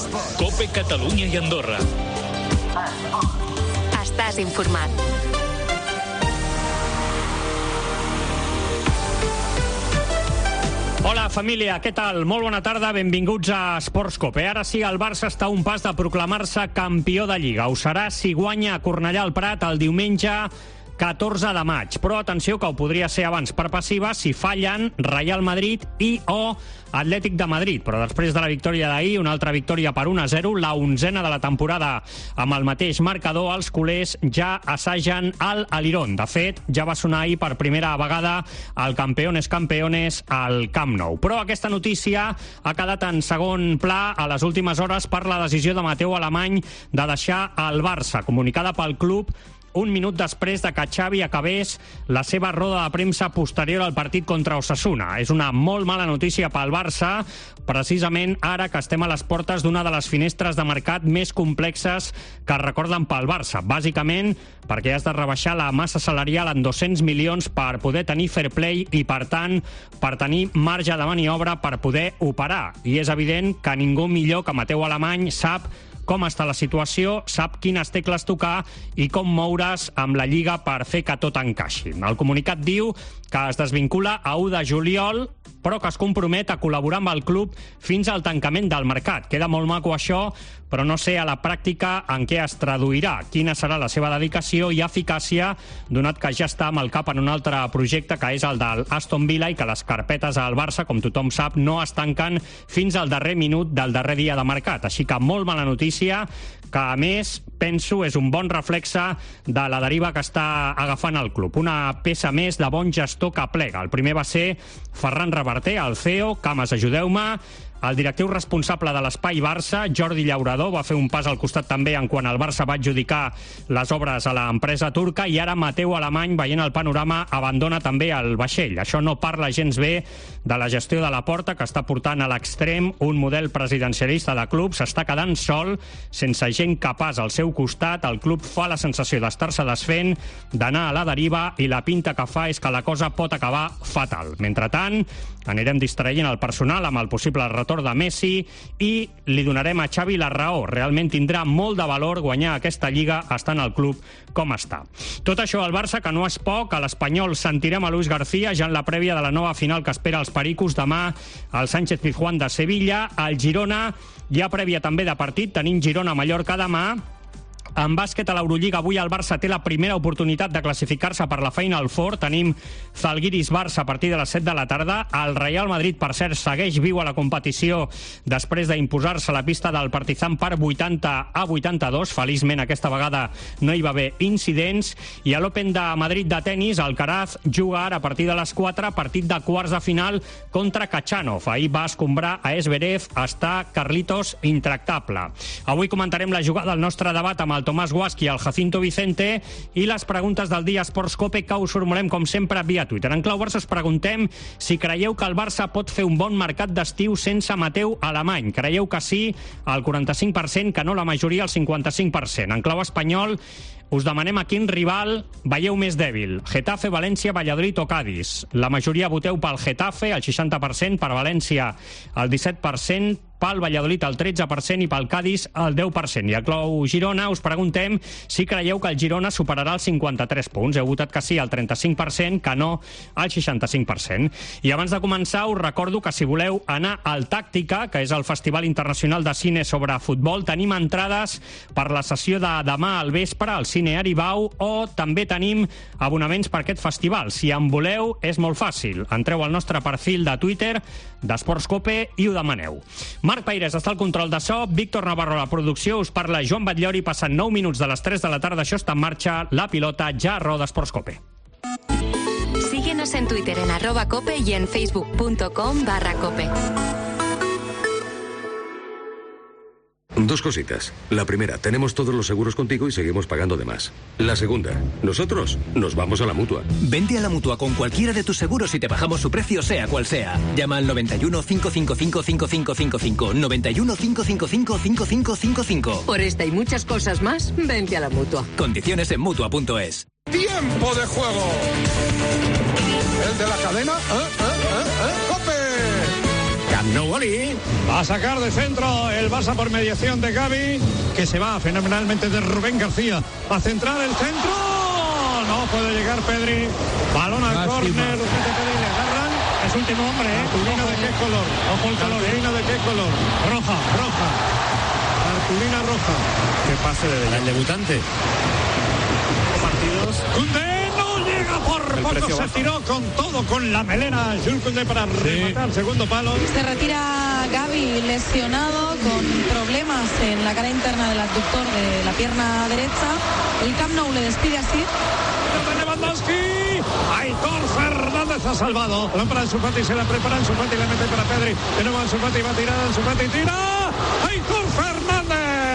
COPE Catalunya i Andorra. Estàs informat. Hola, família, què tal? Molt bona tarda, benvinguts a Esports Cope. Ara sí, el Barça està a un pas de proclamar-se campió de Lliga. Ho serà si guanya a Cornellà al Prat el diumenge 14 de maig. Però atenció, que ho podria ser abans per passiva si fallen Real Madrid i o Atlètic de Madrid. Però després de la victòria d'ahir, una altra victòria per 1-0, la 11a de la temporada amb el mateix marcador, els culers ja assagen al Alirón. De fet, ja va sonar ahir per primera vegada el Campeones al Camp Nou. Però aquesta notícia ha quedat en segon pla a les últimes hores per la decisió de Mateu Alemany de deixar el Barça, comunicada pel club un minut després de que Xavi acabés la seva roda de premsa posterior al partit contra Osasuna. És una molt mala notícia pel Barça, precisament ara que estem a les portes d'una de les finestres de mercat més complexes que es recorden pel Barça. Bàsicament perquè has de rebaixar la massa salarial en 200 milions per poder tenir fair play i, per tant, per tenir marge de maniobra per poder operar. I és evident que ningú millor que Mateu Alemany sap com està la situació, sap quines tecles tocar i com moure's amb la Lliga per fer que tot encaixi. El comunicat diu que es desvincula a 1 de juliol, però que es compromet a col·laborar amb el club fins al tancament del mercat. Queda molt maco això, però no sé a la pràctica en què es traduirà, quina serà la seva dedicació i eficàcia, donat que ja està amb el cap en un altre projecte, que és el del Aston Villa, i que les carpetes al Barça, com tothom sap, no es tanquen fins al darrer minut del darrer dia de mercat. Així que molt mala notícia, que a més, penso, és un bon reflexe de la deriva que està agafant el club. Una peça més de bon gestor que plega. El primer va ser Ferran Reverter, el CEO, Cames, ajudeu-me. El directiu responsable de l'Espai Barça, Jordi Llaurador, va fer un pas al costat també en quan el Barça va adjudicar les obres a l'empresa turca, i ara Mateu Alemany, veient el panorama, abandona també el vaixell. Això no parla gens bé de la gestió de la Porta, que està portant a l'extrem un model presidencialista de club. S'està quedant sol, sense gent capaç al seu costat. El club fa la sensació d'estar-se desfent, d'anar a la deriva, i la pinta que fa és que la cosa pot acabar fatal. Mentrestant, anirem distraient el personal amb el possible retorn de Messi i li donarem a Xavi la raó. Realment tindrà molt de valor guanyar aquesta Lliga estant al club com està. Tot això al Barça, que no és poc. A l'Espanyol sentirem a Luis García ja en la prèvia de la nova final que espera els Pericos demà al Sánchez-Pizjuán de Sevilla. Al Girona hi ha prèvia també de partit. Tenim Girona-Mallorca demà. En bàsquet a l'Eurolliga avui el Barça té la primera oportunitat de classificar-se per la Final Four. Tenim Zalgiris-Barça a partir de les 7 de la tarda. El Real Madrid, per cert, segueix viu a la competició després d'imposar-se a la pista del Partizan per 80-82. Feliçment aquesta vegada no hi va haver incidents. I a l'Open de Madrid de tenis, Alcaraz juga ara a partir de les 4, partit de quarts de final contra Khachanov. Ahir va escombrar a Zverev, està Carlitos intractable. Avui comentarem la jugada del nostre debat amb el Tomàs Guasqui i el Jacinto Vicente, i les preguntes del dia Esports Cope, que us formulem com sempre via Twitter. En clau Barça us preguntem si creieu que el Barça pot fer un bon mercat d'estiu sense Mateu Alemany. Creieu que sí, el 45%, que no la majoria, el 55%. En clau espanyol us demanem a quin rival veieu més dèbil: Getafe, València, Valladolid o Cádiz. La majoria voteu pel Getafe, el 60%, per València el 17%, pel Valladolid el 13% i pel Cádiz el 10%. I a clau Girona us preguntem si creieu que el Girona superarà els 53 punts. Heu votat que sí el 35%, que no el 65%. I abans de començar us recordo que si voleu anar al Tàctica, que és el Festival Internacional de Cine sobre Futbol, tenim entrades per la sessió de demà al vespre al Cine Aribau, o també tenim abonaments per aquest festival. Si en voleu, és molt fàcil. Entreu al nostre perfil de Twitter d'Esports Cope i ho demaneu. Marc Paires està al control de so, Víctor Navarro a la producció, us parla Joan Batllori. Passen 9 minuts de les 3 de la tarda, això està en marxa, la pilota ja roda Esports Cope. Síguenos en Twitter en @cope y en facebook.com/cope. Dos cositas. La primera, tenemos todos los seguros contigo y seguimos pagando de más. La segunda, nosotros nos vamos a la Mutua. Vente a la Mutua con cualquiera de tus seguros y te bajamos su precio sea cual sea. Llama al 91 555 5555. 91 555 5555. Por esta y muchas cosas más, vente a la Mutua. Condiciones en Mutua.es. ¡Tiempo de juego! ¿El de la cadena? ¡COPE! Camp Nou Oli. Va a sacar de centro el Barça por mediación de Gavi, que se va fenomenalmente de Rubén García a centrar el centro. No puede llegar Pedri. Balón al córner. Le agarran. Es último hombre, ¿eh? ¿Cartulina de qué color? Ojo el color. ¿Cartulina de qué color? Roja. Cartulina roja. ¿Qué pase de el debutante? Partidos. Koundé no llega por poco, se tiró con todo, con la melena Jules Koundé para rematar segundo palo. Se retira Gavi lesionado con problemas en la cara interna del abductor de la pierna derecha. El Camp Nou le despide así. Lewandowski, Aitor Fernández ha salvado. Balón para Ansu Fati, se la prepara Ansu Fati, le mete para Pedri. De nuevo Ansu Fati, va a tirar, Ansu Fati tira. Aitor Fernández.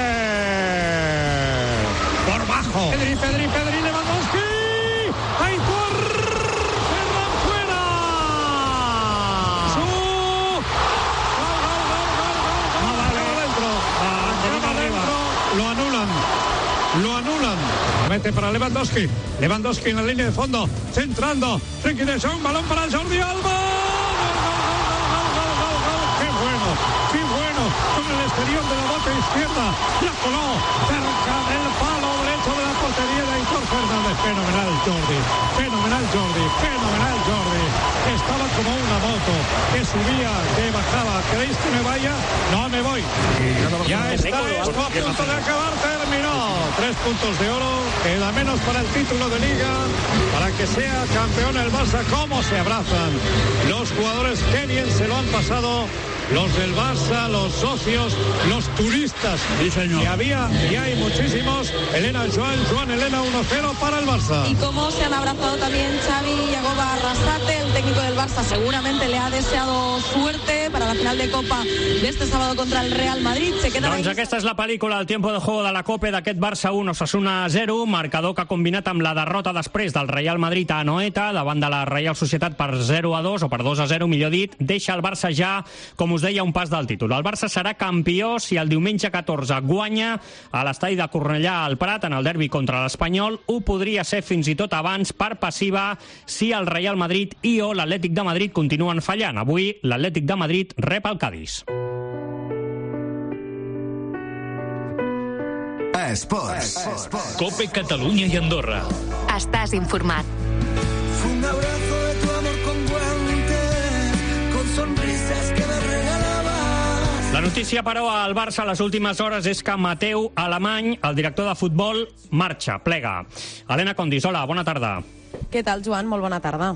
Por bajo. Pedri, Lewandowski. Aitor Fernández fuera. Lo anulan. Mete para Lewandowski en la línea de fondo, centrando, Frenkie de Jong, balón para Jordi Alba. Qué bueno, con el exterior de la bota izquierda, la coló cerca del palo derecho de la portería de Aitor Fernández. Fenomenal Jordi. Estaba como una moto, que subía, que bajaba. ¿Queréis que me vaya? No me voy. Ya está esto a punto de acabar, terminó. 3 puntos de oro, queda menos para el título de Liga, para que sea campeón el Barça. Cómo se abrazan los jugadores, qué bien se lo han pasado los del Barça, los socios, los turistas. Sí, señor. Que había y hay muchísimos. Joan Elena 1-0 para el Barça. Y cómo se han abrazado también Xavi y Yagoba Arrasate, el técnico del Barça. Seguramente le ha deseado suerte para la final de Copa de este sábado contra el Real Madrid. Se queda Doncs aquesta és la pel·lícula, el tiempo de juego de la Copa d'aquest Barça 1, Osasuna 0, marcador que ha combinat amb la derrota després del Real Madrid a Anoeta davant de la Reial Societat per 0-2 o per 2-0, millor dit, deixa el Barça ja, com us deia, un pas del títol. El Barça serà campió si el diumenge 14 guanya a l'estadi de Cornellà al Prat en el derbi contra l'Espanyol. Ho podria ser fins i tot abans per passiva si el Real Madrid i o l'Atlètic de Madrid continuen fallant. Avui l'Atlètic de Madrid rep el Cádiz. Esports. Cope Catalunya i Andorra. Estàs informat. Un abrazo de tu amor con guantes, con sonrisas que me regalabas. La notícia, però, al Barça a les últimes hores és que Mateu Alemany, el director de futbol, marxa, plega. Helena Condis, hola, bona tarda. Què tal, Joan? Molt bona tarda.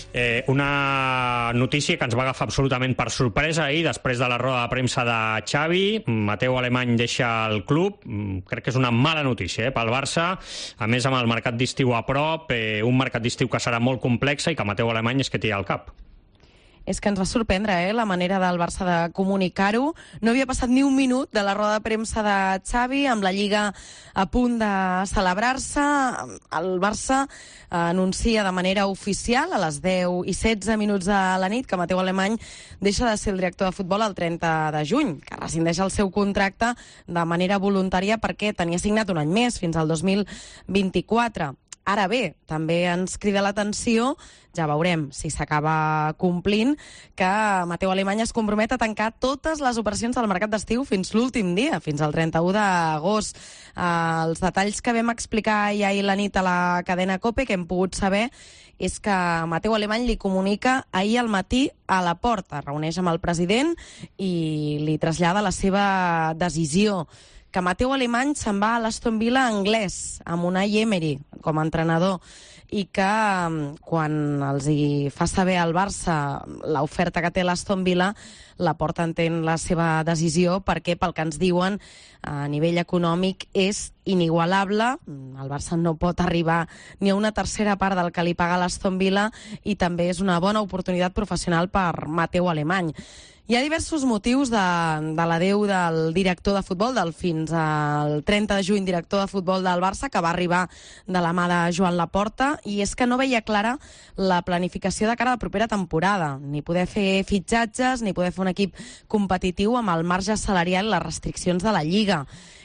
Una notícia que ens va agafar absolutament per sorpresa ahir, després de la roda de premsa de Xavi. Mateu Alemany deixa el club. Crec que és una mala notícia pel Barça. A més, amb el mercat d'estiu a prop, un mercat d'estiu que serà molt complex i que Mateu Alemany és que té al cap. És que ens va sorprendre la manera del Barça de comunicar-ho. No havia passat ni un minut de la roda de premsa de Xavi, amb la Lliga a punt de celebrar-se. El Barça anuncia de manera oficial a les 10:16 de la nit que Mateu Alemany deixa de ser el director de futbol el 30 de juny, que rescindeix el seu contracte de manera voluntària perquè tenia signat un any més, fins al 2024. Ara bé, també ens crida l'atenció, ja veurem si s'acaba complint, que Mateu Alemany es compromet a tancar totes les operacions del mercat d'estiu fins l'últim dia, fins al 31 d'agost. Els detalls que vam explicar ja ahir la nit a la cadena COPE, que hem pogut saber, és que Mateu Alemany li comunica ahir al matí a la porta, reuneix amb el president i li trasllada la seva decisió, que Mateu Alemany se'n va a l'Aston Villa anglès, amb Unai Emery com a entrenador, i que quan els hi fa saber al Barça l'oferta que té l'Aston Villa, la Porta entén la seva decisió perquè, pel que ens diuen, a nivell econòmic és inigualable. El Barça no pot arribar ni a una tercera part del que li paga l'Aston Villa i també és una bona oportunitat professional per Mateu Alemany. Hi ha diversos motius de l'adeu del director de futbol, del fins al 30 de juny director de futbol del Barça, que va arribar de la mà de Joan Laporta, i és que no veia clara la planificació de cara a la propera temporada, ni poder fer fitxatges, ni poder fer un equip competitiu amb el marge salarial i les restriccions de la Lliga.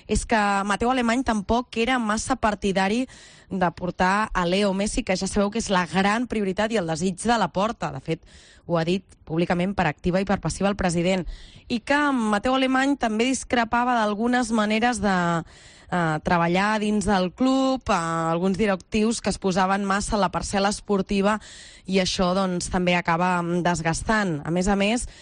és que Mateu Alemany tampoc era massa partidari de portar a Leo Messi, que ja sabeu que és la gran prioritat i el desig de la Porta. De fet, ho ha dit públicament per activa i per passiva el president. I que Mateu Alemany també discrepava d'algunes maneres de treballar dins del club, alguns directius que es posaven massa a la parcel·la esportiva i això doncs, també acaba desgastant. A més,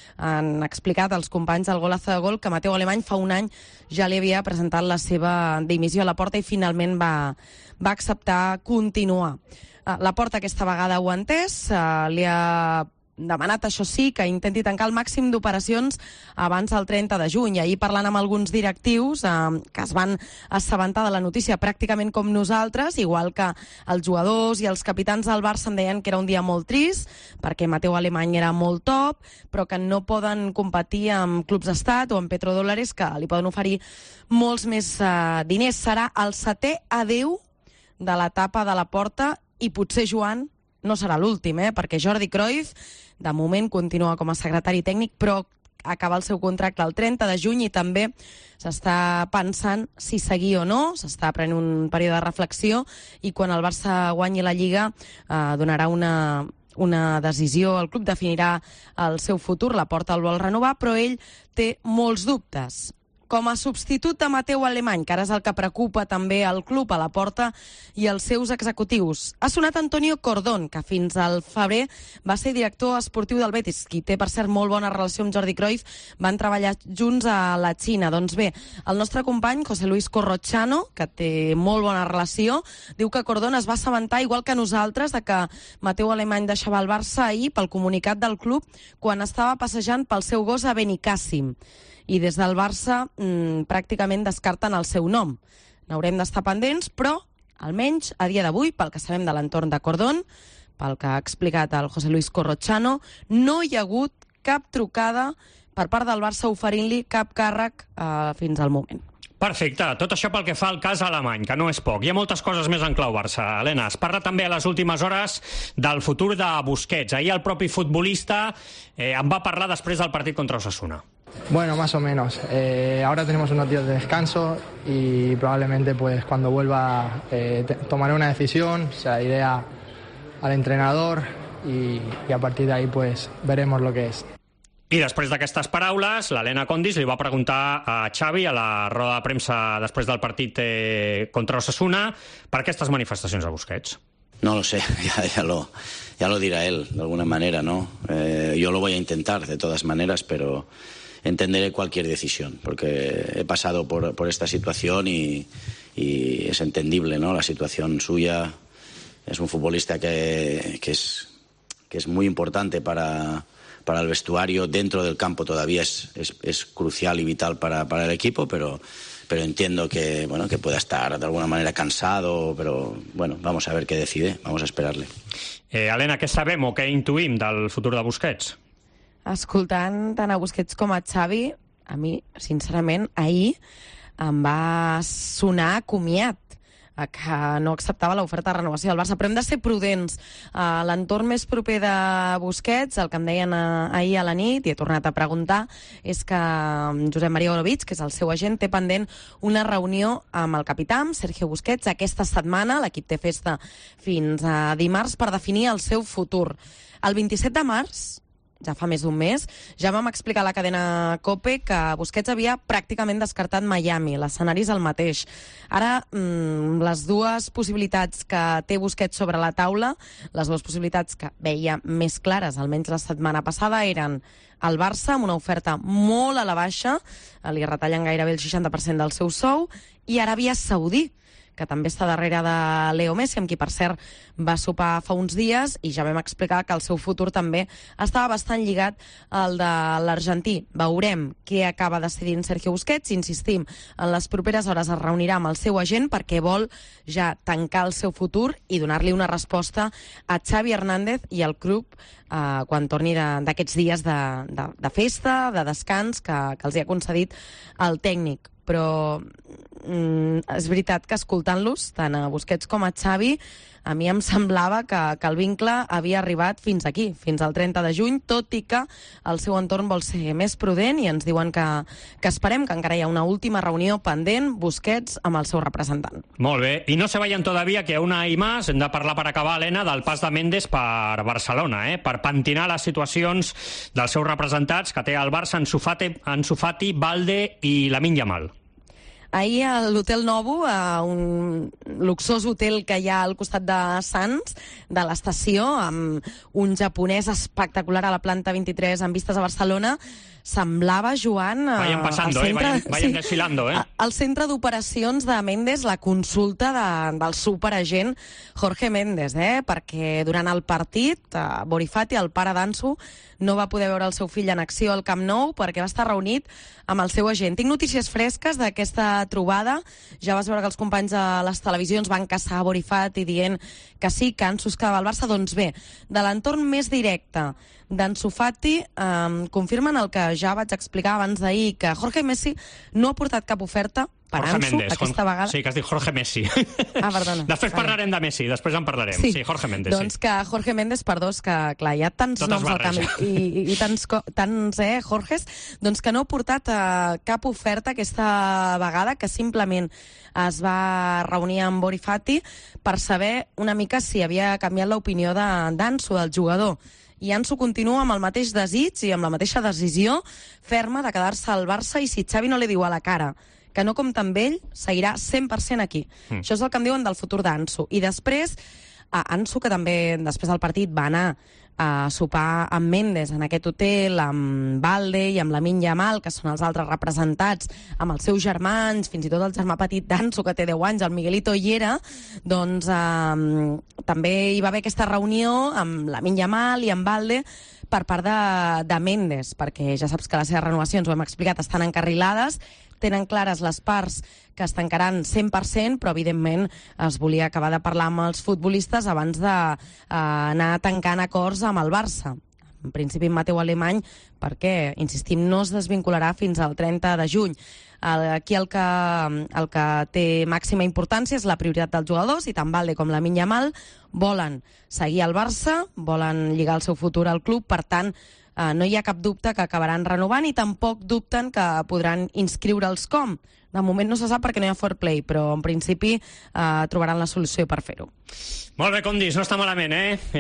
han explicat els companys del Golazo de Gol que Mateu Alemany fa un any ja li havia presentat la seva dimissió a la Porta i finalment va acceptar continuar. La Porta aquesta vegada ho ha entès, li ha demanat, això sí, que intenti tancar el màxim d'operacions abans del 30 de juny. Ahir parlant amb alguns directius que es van assabentar de la notícia pràcticament com nosaltres, igual que els jugadors i els capitans del Barça em deien que era un dia molt trist, perquè Mateu Alemany era molt top, però que no poden competir amb clubs d'estat o amb petrodòlars que li poden oferir molts més diners. Serà el 7è adeu de l'etapa de la Porta i potser, Joan, no serà l'últim, perquè Jordi Cruyff de moment continua com a secretari tècnic, però acaba el seu contracte el 30 de juny i també s'està pensant si seguir o no, s'està prenent un període de reflexió i quan el Barça guanyi la Lliga donarà una decisió, el club definirà el seu futur, la Porta el vol renovar, però ell té molts dubtes. Com a substitut de Mateu Alemany, que ara és el que preocupa també el club, a la Porta i els seus executius, ha sonat Antonio Cordón, que fins al febrer va ser director esportiu del Betis, qui té, per cert, molt bona relació amb Jordi Cruyff, van treballar junts a la Xina. Doncs bé, el nostre company, José Luis Corrochano, que té molt bona relació, diu que Cordón es va assabentar, igual que nosaltres, de que Mateu Alemany deixava el Barça ahir pel comunicat del club quan estava passejant pel seu gos a Benicàssim. I des del Barça pràcticament descarten el seu nom. N'haurem d'estar pendents, però almenys a dia d'avui, pel que sabem de l'entorn de Cordón, pel que ha explicat el José Luis Corrochano, no hi ha hagut cap trucada per part del Barça oferint-li cap càrrec fins al moment. Perfecte. Tot això pel que fa al cas alemany, que no és poc. Hi ha moltes coses més en clau Barça. Helena, es parla també a les últimes hores del futur de Busquets. Ahir el propi futbolista en va parlar després del partit contra Osasuna. Bueno, más o menos. Ahora tenemos unos días de descanso y probablemente pues cuando vuelva tomaré una decisión, se la diré al entrenador y a partir de ahí pues veremos lo que es. I després d'aquestes paraules, l'Helena Condis li va preguntar a Xavi a la roda de premsa després del partit contra Osasuna per aquestes manifestacions a Busquets. No lo sé, ya lo dirá él de alguna manera, ¿no? Yo lo voy a intentar de todas maneras, pero entenderé cualquier decisión, porque he pasado por esta situación y es entendible, ¿no? La situación suya. Es un futbolista que es muy importante para el vestuario. Dentro del campo todavía es crucial y vital para el equipo, pero entiendo que pueda estar de alguna manera cansado, pero bueno, vamos a ver qué decide, vamos a esperarle. Helena, què sabem o què intuïm del futur de Busquets? Escoltant tant a Busquets com a Xavi, a mi, sincerament, ahir em va sonar comiat que no acceptava l'oferta de renovació del Barça, però hem de ser prudents. L'entorn més proper de Busquets, el que em deien ahir a la nit, i he tornat a preguntar, és que Josep Maria Orovich, que és el seu agent, té pendent una reunió amb el capità, amb Sergio Busquets, aquesta setmana. L'equip té festa fins a dimarts per definir el seu futur. El 27 de març, ja fa més d'un mes, ja vam explicar a la cadena COPE que Busquets havia pràcticament descartat Miami, l'escenari és el mateix. Ara, les dues possibilitats que té Busquets sobre la taula, les dues possibilitats que veia més clares, almenys la setmana passada, eren el Barça amb una oferta molt a la baixa, li retallen gairebé el 60% del seu sou, i Aràbia Saudí, que també està darrere de Leo Messi, amb qui, per cert, va sopar fa uns dies, i ja vam explicar que el seu futur també estava bastant lligat al de l'argentí. Veurem què acaba decidint Sergio Busquets. Insistim, en les properes hores es reunirà amb el seu agent perquè vol ja tancar el seu futur i donar-li una resposta a Xavi Hernández i al club quan torni d'aquests dies de festa, de descans, que els hi ha concedit el tècnic. Però és veritat que escoltant-los, tant a Busquets com a Xavi, a mi em semblava que el vincle havia arribat fins aquí, fins al 30 de juny, tot i que el seu entorn vol ser més prudent i ens diuen que esperem que encara hi ha una última reunió pendent, Busquets amb el seu representant. Molt bé, i no se vayan todavía, que una i més, hem de parlar per acabar, Helena, del pas de Méndez per Barcelona, per pentinar les situacions dels seus representats que té el Barça, Ansu Fati, Balde i Lamine Yamal. Ahir a l'Hotel Novo, un luxós hotel que hi ha al costat de Sants, de l'estació, amb un japonès espectacular a la planta 23 amb vistes a Barcelona, semblava, Joan... Vayan pasando, vayan desfilando, Al centre d'operacions de Méndez, la consulta del superagent Jorge Méndez, perquè durant el partit, Bori Fati, el pare d'Ansu, no va poder veure el seu fill en acció al Camp Nou perquè va estar reunit amb el seu agent. Tinc notícies fresques d'aquesta trobada. Ja vas veure que els companys de les televisions van caçar Bori Fati dient que sí, que Ansu es quedava al Barça. Doncs bé, de l'entorn més directe d'Ansu Fati confirmen el que ja vaig explicar abans d'ahir, que Jorge Messi no ha portat cap oferta per Jorge Ansu Méndez, aquesta vegada. Sí, que has dit Jorge Messi. Perdona. Després parlarem de Messi, després en parlarem. Sí, Jorge Méndez. Doncs que Jorge Méndez, perdó, és que clar, hi ha tants Totes noms al canvi i tants Jorges, doncs que no ha portat cap oferta aquesta vegada, que simplement es va reunir amb Bori Fati per saber una mica si havia canviat l'opinió d'Ansu, del jugador. I Ansu continua amb el mateix desig i amb la mateixa decisió ferma de quedar-se al Barça, i si Xavi no li diu a la cara que no compta amb ell, seguirà 100% aquí. Això és el que em diuen del futur d'Ansu. I després, Ansu, que també després del partit va anar a sopar amb Méndez en aquest hotel, amb Balde i amb Lamine Yamal, que són els altres representats, amb els seus germans, fins i tot el germà petit d'Ansu, que té 10 anys, el Miguelito hi era, doncs també hi va haver aquesta reunió amb Lamine Yamal i amb Balde per part de Méndez, perquè ja saps que les seves renovacions, ho hem explicat, estan encarrilades, tenen clares les parts que es tancaran 100%, però evidentment es volia acabar de parlar amb els futbolistes abans d'anar tancant acords amb el Barça. En principi amb Mateu Alemany, perquè, insistim, no es desvincularà fins al 30 de juny. Aquí el que té màxima importància és la prioritat dels jugadors, i tant Balde com Lamine Yamal volen seguir al Barça, volen lligar el seu futur al club, per tant, no hi ha cap dubte que acabaran renovant, i tampoc dubten que podran inscriure'ls com. De moment no se sap perquè no hi ha fair play, però en principi trobaran la solució per fer-ho. Molt bé, Condis, no està malament,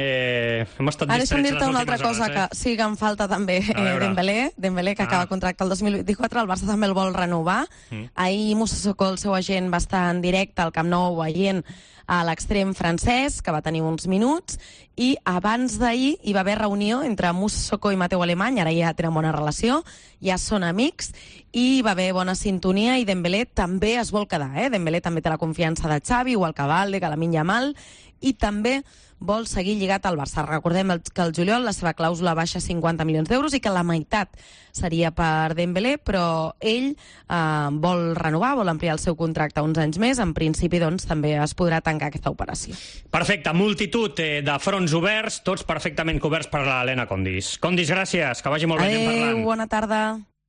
Hem estat distrets deixa'm les dir-te una altra últimes cosa, hores, que sí que em falta també Dembélé, que acaba contracte el 2024, el Barça també el vol renovar. Ahir Moussa Sissoko, el seu agent, va estar en directe al Camp Nou veient a l'extrem francès, que va tenir uns minuts, i abans d'ahir hi va haver reunió entre Moussa Sissoko i Mateu Alemany, ara ja tenen bona relació, ja són amics, i hi va haver bona sintonia, i Dembélé també es vol quedar, Dembélé també té la confiança de Xavi, igual que Balde, que Lamine Yamal, i també vol seguir lligat al Barça. Recordem que el juliol la seva clàusula baixa 50 milions d'euros i que la meitat seria per Dembélé, però ell vol renovar, vol ampliar el seu contracte uns anys més. En principi, doncs, també es podrà tancar aquesta operació. Perfecte, multitud de fronts oberts, tots perfectament coberts per l'Helena Condis. Condis, gràcies, que vagi molt bé, anem parlant. Bona tarda.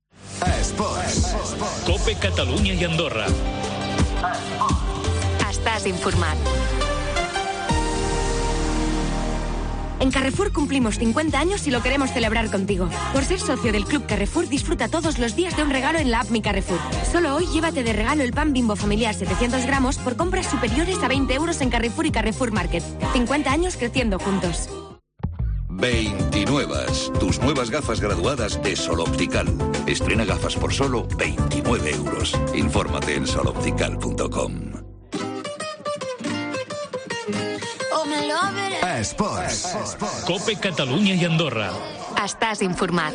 Cope Catalunya i Andorra. Estàs informat. En Carrefour cumplimos 50 años y lo queremos celebrar contigo. Por ser socio del Club Carrefour, disfruta todos los días de un regalo en la app Mi Carrefour. Solo hoy llévate de regalo el pan Bimbo familiar 700 gramos por compras superiores a 20 euros en Carrefour y Carrefour Market. 50 años creciendo juntos. 29. Tus nuevas gafas graduadas de Sol Optical. Estrena gafas por solo 29 euros. Infórmate en soloptical.com. Esports. Cope Catalunya i Andorra. Estàs informat.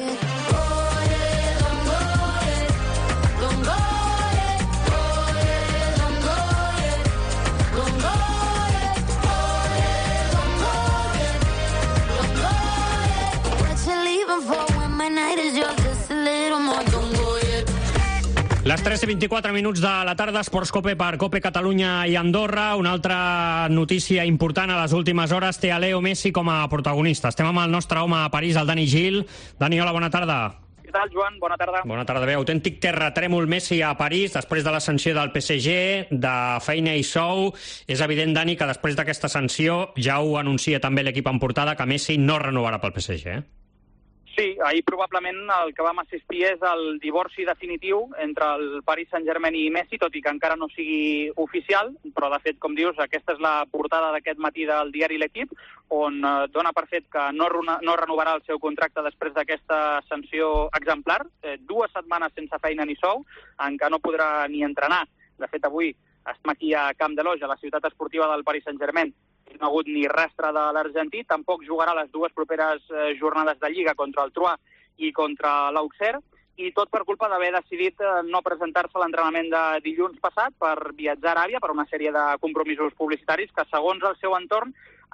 Les 3:24 de la tarda, Esports Cope per Cope Catalunya i Andorra. Una altra notícia important a les últimes hores té a Leo Messi com a protagonista. Estem amb el nostre home a París, el Dani Gil. Dani, hola, bona tarda. tal, Joan? Bona tarda. Bona tarda. Bé, autèntic terratrèmol Messi a París, després de la sanció del PSG, de feina i sou. És evident, Dani, que després d'aquesta sanció ja ho anuncia també l'equip en portada, que Messi no renovarà pel PSG, eh? Sí, ahir probablement el que vam assistir és el divorci definitiu entre el Paris Saint-Germain i Messi, tot i que encara no sigui oficial, però de fet, com dius, aquesta és la portada d'aquest matí del diari L'Equip, on dona per fet que no renovarà el seu contracte després d'aquesta sanció exemplar, 2 setmanes sense feina ni sou, en què no podrà ni entrenar. De fet, avui estem aquí a Camp de Lòge, a la ciutat esportiva del Paris Saint-Germain. No ha hagut ni rastre de l'argentí, tampoc jugarà les 2 properes jornades de Lliga contra el Troyes i contra l'Auxerre, i tot per culpa d'haver decidit no presentar-se a l'entrenament de dilluns passat per viatjar a Aràbia per una sèrie de compromisos publicitaris que, segons el seu entorn,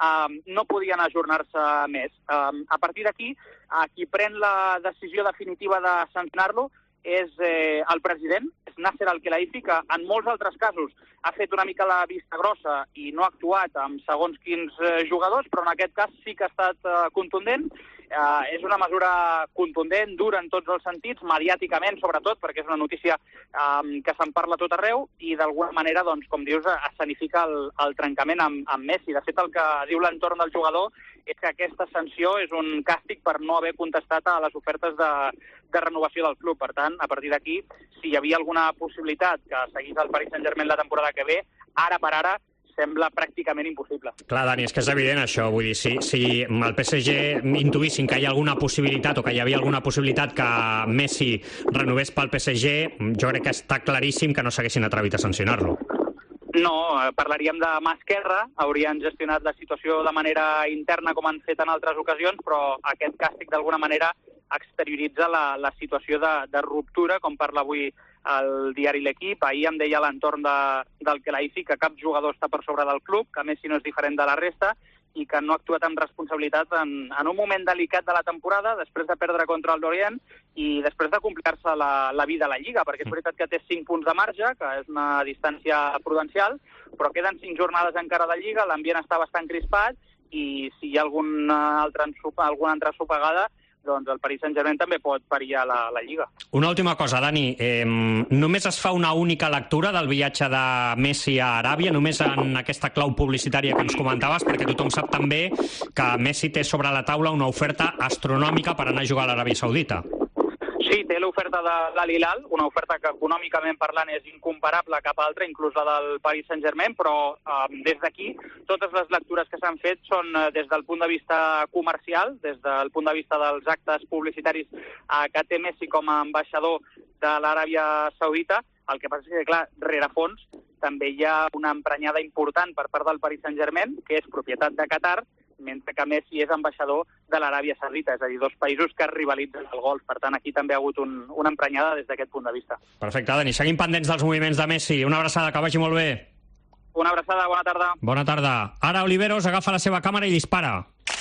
no podien ajornar-se més. A partir d'aquí, qui pren la decisió definitiva de sancionar-lo és el president, és Nasser Al-Khelaifi, que en molts altres casos ha fet una mica la vista grossa i no ha actuat amb segons quins jugadors, però en aquest cas sí que ha estat contundent. És una mesura contundent, dura en tots els sentits, mediàticament sobretot, perquè és una notícia que se'n parla tot arreu i d'alguna manera, doncs, com dius, escenifica el trencament amb Messi. De fet, el que diu l'entorn del jugador és que aquesta sanció és un càstig per no haver contestat a les ofertes de renovació del club. Per tant, a partir d'aquí, si hi havia alguna possibilitat que seguís el Paris Saint-Germain la temporada que ve, ara per ara sembla pràcticament impossible. Clar, Dani, és que és evident això. Vull dir, si el PSG intuïssin que hi ha alguna possibilitat o que hi havia alguna possibilitat que Messi renovés pel PSG, jo crec que està claríssim que no s'haguessin atrevit a sancionar-lo. No, parlaríem de mà esquerra, haurien gestionat la situació de manera interna com han fet en altres ocasions, però aquest càstig d'alguna manera exterioritza la situació de ruptura, com parla avui el diari L'Equip. Ahir em deia a l'entorn del Khelaifi que cap jugador està per sobre del club, que Messi no és diferent de la resta i que no ha actuat amb responsabilitat en un moment delicat de la temporada, després de perdre contra el Lorient i després de complicar-se la vida a la Lliga, perquè és veritat que té 5 punts de marge, que és una distància prudencial, però queden 5 jornades encara de Lliga, l'ambient està bastant crispat i si hi ha alguna altra ensopegada, doncs el Paris Saint-Germain també pot perillar la Lliga. Una última cosa, Dani. Només es fa una única lectura del viatge de Messi a Aràbia, només en aquesta clau publicitària que ens comentaves, perquè tothom sap també que Messi té sobre la taula una oferta astronòmica per anar a jugar a l'Aràbia Saudita. Sí, té l'oferta de l'Al-Hilal, una oferta que econòmicament parlant és incomparable a cap altra, inclús la del Paris Saint-Germain, però des d'aquí totes les lectures que s'han fet són des del punt de vista comercial, des del punt de vista dels actes publicitaris que té Messi com a ambaixador de l'Aràbia Saudita. El que passa és que, clar, rerefons també hi ha una emprenyada important per part del Paris Saint-Germain, que és propietat de Qatar, mentre que Messi és ambaixador de l'Aràbia Saudita, és a dir, 2 països que rivalitzen el golf. Per tant, aquí també ha hagut una emprenyada des d'aquest punt de vista. Perfecte, Dani. Seguim pendents dels moviments de Messi. Una abraçada, que vagi molt bé. Una abraçada, bona tarda. Bona tarda. Ara Oliveros agafa la seva càmera i dispara.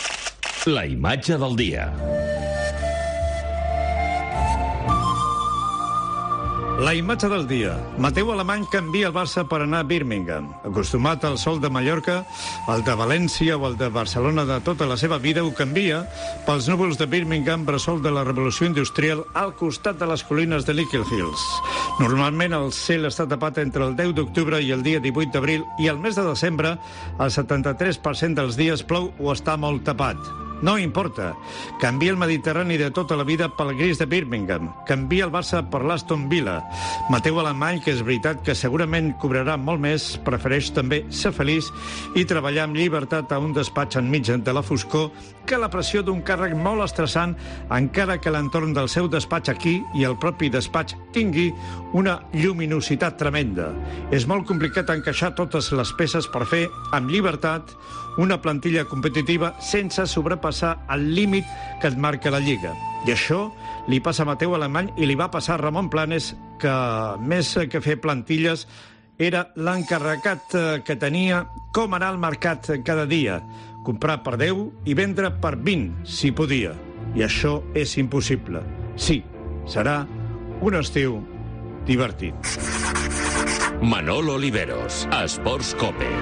La imatge del dia. La imatge del dia. Mateu Alemany canvia el Barça per anar a Birmingham. Acostumat al sol de Mallorca, el de València o el de Barcelona de tota la seva vida, ho canvia pels núvols de Birmingham, bressol de la revolució industrial, al costat de les collines de Lickel Hills. Normalment el cel està tapat entre el 10 d'octubre i el dia 18 d'abril i al mes de desembre el 73% dels dies plou o està molt tapat. No importa. Canvia el Mediterrani de tota la vida pel gris de Birmingham. Canvia el Barça per l'Aston Villa. Mateu Alemany, que és veritat que segurament cobrarà molt més, prefereix també ser feliç i treballar amb llibertat a un despatx enmig de la foscor que la pressió d'un càrrec molt estressant, encara que l'entorn del seu despatx aquí i el propi despatx tingui una lluminositat tremenda. És molt complicat encaixar totes les peces per fer, amb llibertat, una plantilla competitiva sense sobrepassar el límit que et marca la Lliga. I això li passa a Mateu Alemany i li va passar a Ramon Planes, que més que fer plantilles era l'encarregat que tenia com anar al mercat cada dia, comprar per 10 i vendre per 20, si podia. I això és impossible. Sí, serà un estiu divertit. Manolo Oliveros, Esports Cope.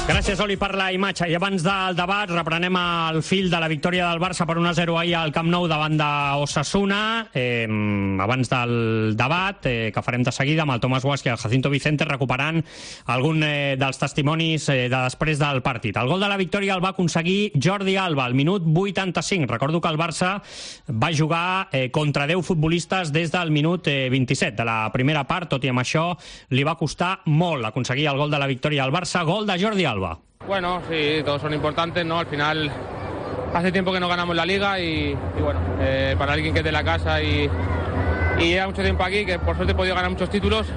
Gràcies, Oli, per la imatge. I abans del debat reprenem el fil de la victòria del Barça per 1-0 ahir al Camp Nou davant d'Osasuna. Abans del debat, que farem de seguida amb el Tomàs Guasque i el Jacinto Vicente, recuperant algun dels testimonis de després del partit. El gol de la victòria el va aconseguir Jordi Alba al minut 85. Recordo que el Barça va jugar contra 10 futbolistes des del minut 27 de la primera part. Tot i amb això, li va costar molt aconseguir el gol de la victòria al Barça. Gol de Jordi Alba. Bueno, sí, todos son importantes, ¿no? Al final, hace tiempo que no ganamos la Liga y bueno, para alguien que es de la casa y lleva mucho tiempo aquí, que por suerte he podido ganar muchos títulos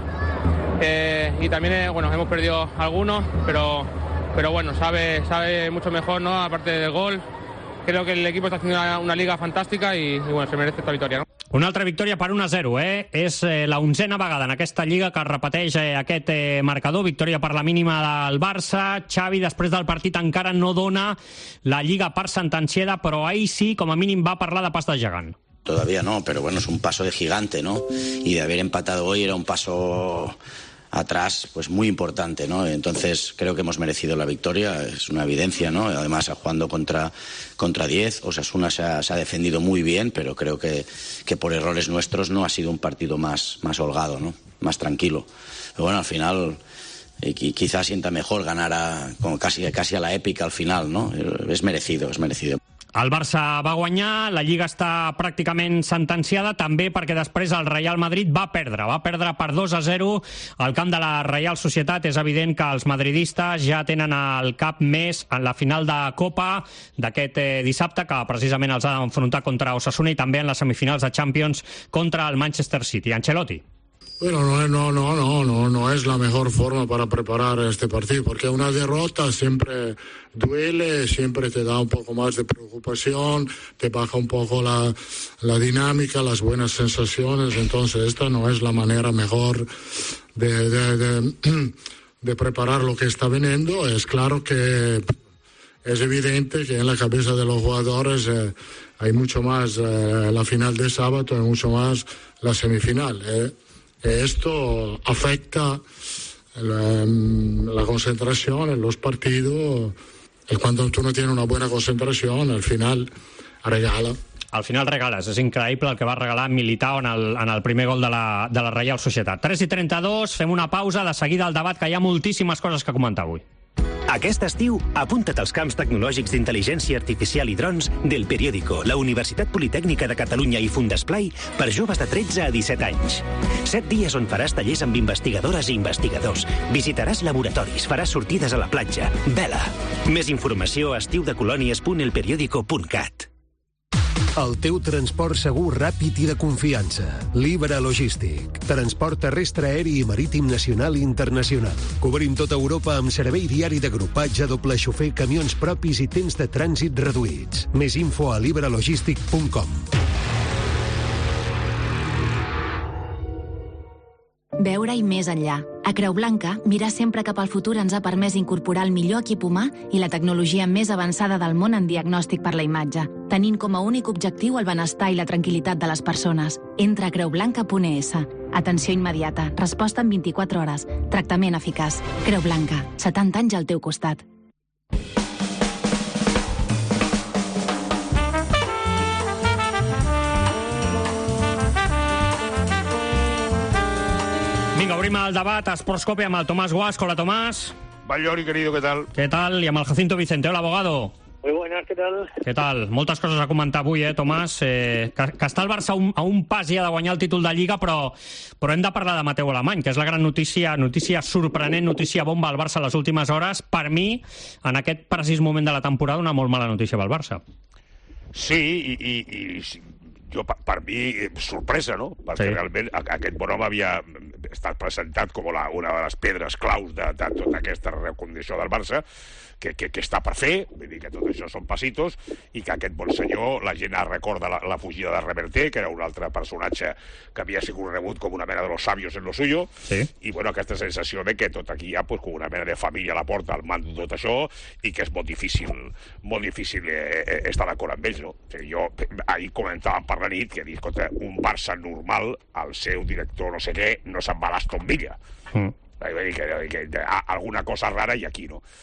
y también, bueno, hemos perdido algunos, pero bueno, sabe mucho mejor, ¿no? Aparte del gol, creo que el equipo está haciendo una Liga fantástica y bueno, se merece esta victoria, ¿no? Una altra victòria per 1-0, És la 11a vegada en aquesta Lliga que repeteix aquest marcador. Victòria per la mínima del Barça. Xavi, després del partit, encara no dona la Lliga per sentenciada, però ahir sí, com a mínim, va parlar de pas de gegant. Todavía no, pero bueno, es un paso de gigante, ¿no? Y de haber empatado hoy era un paso atrás pues muy importante, ¿no? Entonces creo que hemos merecido la victoria, es una evidencia, ¿no? Además jugando contra 10, Osasuna se ha defendido muy bien, pero creo que por errores nuestros no ha sido un partido más holgado, ¿no? Más tranquilo. Pero bueno, al final quizás sienta mejor ganar casi a la épica al final, ¿no? Es merecido. El Barça va guanyar, la Lliga està pràcticament sentenciada, també perquè després el Real Madrid va perdre per 2-0 al camp de la Reial Societat. És evident que els madridistes ja tenen el cap més en la final de Copa d'aquest dissabte, que precisament els ha d'enfrontar contra Osasuna, i també en les semifinals de Champions contra el Manchester City. Ancelotti. Bueno, no es la mejor forma para preparar este partido, porque una derrota siempre duele, siempre te da un poco más de preocupación, te baja un poco la dinámica, las buenas sensaciones. Entonces esta no es la manera mejor de preparar lo que está viniendo. Es claro que es evidente que en la cabeza de los jugadores hay mucho más la final de sábado y mucho más la semifinal. Esto afecta la concentración en los partidos. Cuando tú no tienes una buena concentración, al final regala. Al final regales. És increïble el que va regalar Militao en el primer gol de la Reial Societat. 3:32, fem una pausa, de seguida al debat, que hi ha moltíssimes coses que comentar avui. Aquest estiu, apunta't als camps tecnològics d'intel·ligència artificial i drons del Periódico, la Universitat Politècnica de Catalunya i Fundesplai per joves de 13 a 17 anys. 7 dies on faràs tallers amb investigadores i investigadors, visitaràs laboratoris, faràs sortides a la platja. Vela! Més informació a estiudecolònies.elperiodico.cat. El teu transport segur, ràpid i de confiança. Libra Logístic. Transport terrestre, aeri i marítim nacional i internacional. Cobrim tota Europa amb servei diari d'agrupatge, doble xofer, camions propis i temps de trànsit reduïts. Més info a libralogistic.com. Veure-hi més enllà. A Creu Blanca, mirar sempre cap al futur ens ha permès incorporar el millor equip humà i la tecnologia més avançada del món en diagnòstic per la imatge, tenint com a únic objectiu el benestar i la tranquil·litat de les persones. Entra a creublanca.es. Atenció immediata, resposta en 24 hores, tractament eficaç. Creu Blanca, 70 anys al teu costat. Vinga, obrim el debat a Sportscope amb el Tomàs Guasque. Hola, Tomàs. Vallori, querido, ¿qué tal? ¿Qué tal? Y amb el Jacinto Vicente. Hola, abogado. Muy buenas, ¿qué tal? Què tal? Moltes coses a comentar avui, Tomàs. Que està el Barça a un pas ja de guanyar el títol de Lliga, però hem de parlar de Mateu Alemany, que és la gran notícia sorprenent, notícia bomba al Barça a les últimes hores. Per mi, en aquest precís moment de la temporada, una molt mala notícia pel Barça. Sí, i jo, per mi, sorpresa, no? Perquè realment aquest bon home havia estat presentat com una de les pedres claus de tota aquesta recondició del Barça, que està per fer, vull dir que tot això són passitos, i que aquest bon senyor, la gent recorda la fugida de Reverté, que era un altre personatge que havia sigut rebut com una mena de los sabios en lo suyo, i bueno, aquesta sensació de que tot aquí hi ha com una mena de família a la porta al mando de tot això, i que és molt difícil estar d'acord amb ells, no? Jo ahir comentàvem per la nit que dic, escolta, un Barça normal, el seu director no sé què, no se'n va a l'Aston Villa. Vull dir que alguna cosa rara hi ha aquí, no?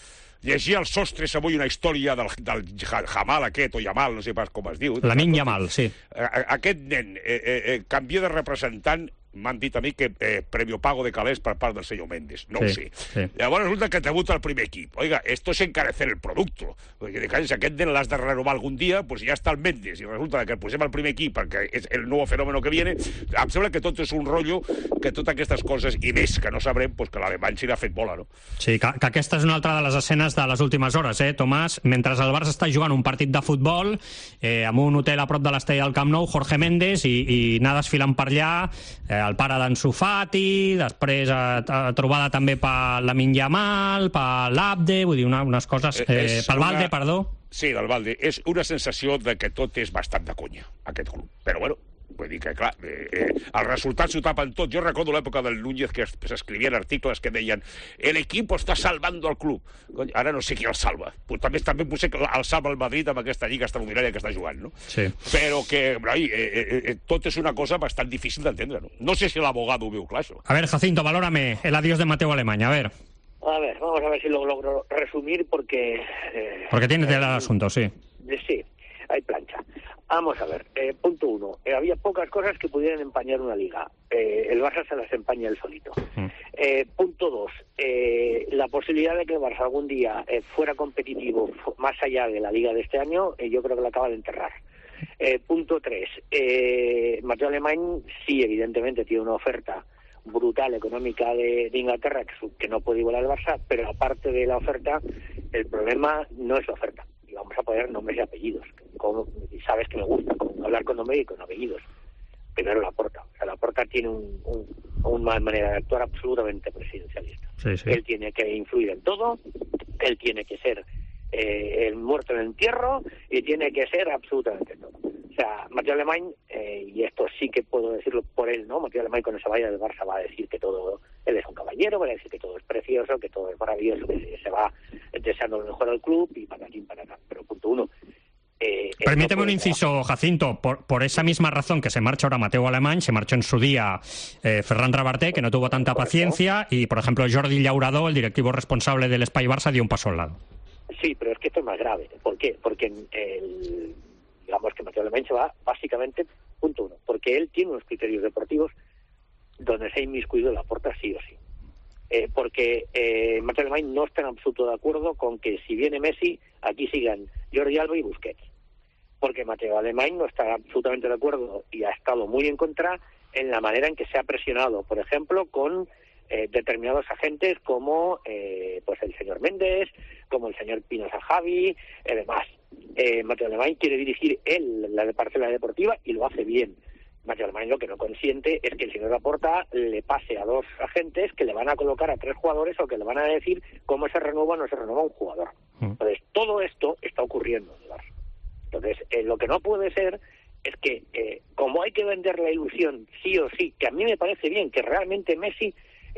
llegia als sostres avui una història del Jamal aquest, o Yamal, no sé pas com es diu. Lamine Yamal, sí. Aquest nen canvia de representant. M'han dit a mi que premio pago de calés per part del senyor Méndez. No ho sé. Llavors resulta que debuta el primer equip. Oiga, esto es encarecer el producto. Perquè si aquest nen l'has de renovar algun dia, pues ja està el Méndez. I resulta que el posem al primer equip perquè és el nou fenòmeno que viene. Em sembla que tot és un rotllo, que totes aquestes coses, i més que no sabrem, pues que l'alemany s'hi ha fet bola, no? Sí, que aquesta és una altra de les escenes de les últimes hores, Tomàs? Mentre el Barça està jugant un partit de futbol, amb un hotel a prop de l'estadi del Camp Nou, Jorge Méndez, i anar desfilant per allà, el pare d'Ansu Fati, després trobada també per Lamine Yamal, per l'Abde, vull dir, unes coses... pel Valde, perdó. Sí, del Valde. És una sensació de que tot és bastant de conya, aquest club. Però, bueno, vull dir que, clar, els resultats s'ho tapen tot. Jo recordo l'època del Núñez que s'escrivien articles que deien el equipo está salvando al club. Ara no sé qui el salva. Pues també potser el salva el Madrid amb aquesta lliga extraordinària que està jugant, no? Sí. Però que, tot és una cosa bastant difícil d'entendre, no? No sé si l'abogado ho veu clar, això. A ver, Jacinto, valórame el adiós de Mateu Alemany, a ver. A ver, vamos a ver si lo logro resumir porque... Porque tiene tela el asunto, sí. Sí, hay plancha. Vamos a ver, punto 1. Había pocas cosas que pudieran empañar una liga. El Barça se las empaña él solito. Punto 2. La posibilidad de que el Barça algún día fuera competitivo más allá de la liga de este año, yo creo que la acaba de enterrar. Punto 3. Mateu Alemany sí, evidentemente, tiene una oferta brutal económica de Inglaterra que no puede igualar al Barça, pero aparte de la oferta, el problema no es la oferta. Y vamos a poner nombres y apellidos. Y sabes que me gusta hablar con nombres y con apellidos. Primero Laporta. O sea, Laporta tiene una manera de actuar absolutamente presidencialista. Sí, sí. Él tiene que influir en todo, él tiene que ser el muerto en el entierro y tiene que ser absolutamente todo. O sea, Mateu Alemany, y esto sí que puedo decirlo por él, ¿no? Mateu Alemany cuando se vaya del Barça va a decir que todo, él es un caballero, va a decir que todo es precioso, que todo es maravilloso, que se va deseando lo mejor al club y patatín patata. Pero punto 1. Permíteme un inciso, Jacinto. Por esa misma razón que se marcha ahora Mateu Alemany, se marchó en su día Ferran Rabarté, que no tuvo tanta paciencia, y, por ejemplo, Jordi Llauradó, el directivo responsable del Espai Barça, dio un paso al lado. Sí, pero es que esto es más grave. ¿Por qué? Porque digamos que Mateu Alemany se va básicamente, punto 1, porque él tiene unos criterios deportivos donde se ha inmiscuido Laporta sí o sí. Porque Mateu Alemany no está en absoluto de acuerdo con que si viene Messi, aquí sigan Jordi Alba y Busquets. Porque Mateu Alemany no está absolutamente de acuerdo y ha estado muy en contra en la manera en que se ha presionado, por ejemplo, con determinados agentes como pues el señor Méndez, como el señor Pino Sahabi, demás. Mateu Alemany quiere dirigir él la parcela deportiva y lo hace bien. Mateu Alemany lo que no consiente es que el señor Laporta le pase a 2 agentes que le van a colocar a 3 jugadores o que le van a decir cómo se renueva o no se renueva un jugador. Entonces, todo esto está ocurriendo en el Barça. Entonces, lo que no puede ser es que, como hay que vender la ilusión sí o sí, que a mí me parece bien que realmente Messi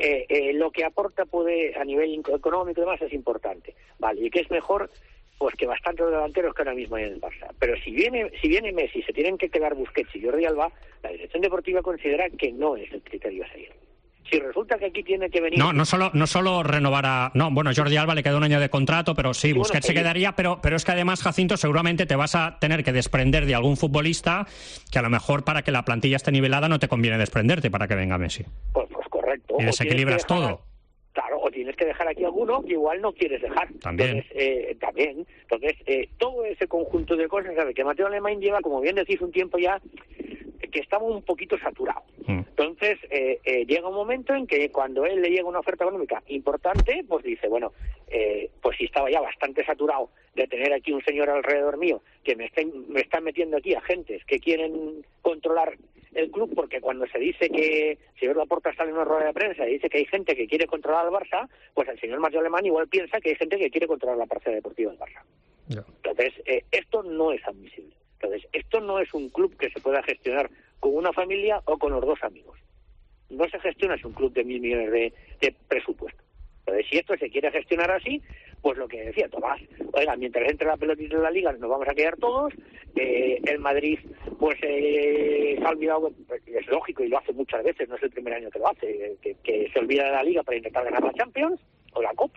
lo que aporta puede a nivel económico y demás es importante, vale, y que es mejor pues que bastantes delanteros que ahora mismo hay en el Barça. Pero si viene Messi, se tienen que quedar Busquets y Jordi Alba, la dirección deportiva considera que no es el criterio a seguir. Si resulta que aquí tiene que venir... No solo renovará... No, bueno, Jordi Alba le queda un año de contrato, pero sí, Busquets se quedaría, pero es que además, Jacinto, seguramente te vas a tener que desprender de algún futbolista que a lo mejor para que la plantilla esté nivelada no te conviene desprenderte para que venga Messi. Pues correcto. Y desequilibras todo. Claro, o tienes que dejar aquí alguno que igual no quieres dejar. También. Entonces, todo ese conjunto de cosas, ¿sabe? Que Mateu Alemany lleva, como bien decís, un tiempo ya que estaba un poquito saturado. Entonces, llega un momento en que cuando él le llega una oferta económica importante, pues dice, bueno, pues si estaba ya bastante saturado de tener aquí un señor alrededor mío que me están metiendo aquí agentes que quieren controlar el club, porque cuando se dice que el señor Laporta sale en una rueda de prensa y dice que hay gente que quiere controlar al Barça, pues el señor Mateu Alemany igual piensa que hay gente que quiere controlar la parcela deportiva del Barça. Entonces, esto no es admisible. Entonces, esto no es un club que se pueda gestionar con una familia o con los 2 amigos. No se gestiona, es un club de 1.000 millones de presupuesto. Entonces, si esto se quiere gestionar así, pues lo que decía Tomás, oiga, mientras entre la pelotita en la Liga nos vamos a quedar todos, el Madrid pues se ha olvidado, es lógico y lo hace muchas veces, no es el primer año que lo hace, que se olvida de la Liga para intentar ganar la Champions o la Copa,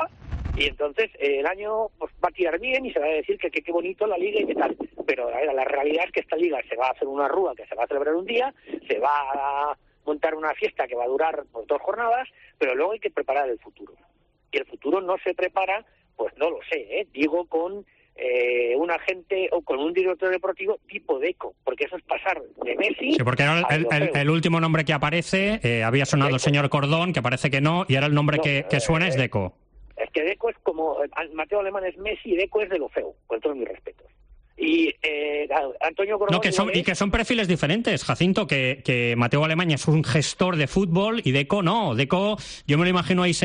Y entonces el año pues, va a tirar bien y se va a decir que qué bonito la liga y qué tal. Pero la realidad es que esta liga se va a hacer una rúa que se va a celebrar un día, se va a montar una fiesta que va a durar pues, 2 jornadas, pero luego hay que preparar el futuro. Y el futuro no se prepara, pues no lo sé, digo con un agente o con un director deportivo tipo Deco, porque eso es pasar de Messi... Sí, porque era el último nombre que aparece, había sonado el señor Cordón, que parece que no, y ahora el nombre que suena es Deco. Es que Deco es como... Mateo Alemán es Messi y Deco es de lo feo, con todos mis respetos. Y Antonio Cordón... No, que son perfiles diferentes, Jacinto, que Mateo Alemán es un gestor de fútbol y Deco no. Deco, yo me lo imagino ahí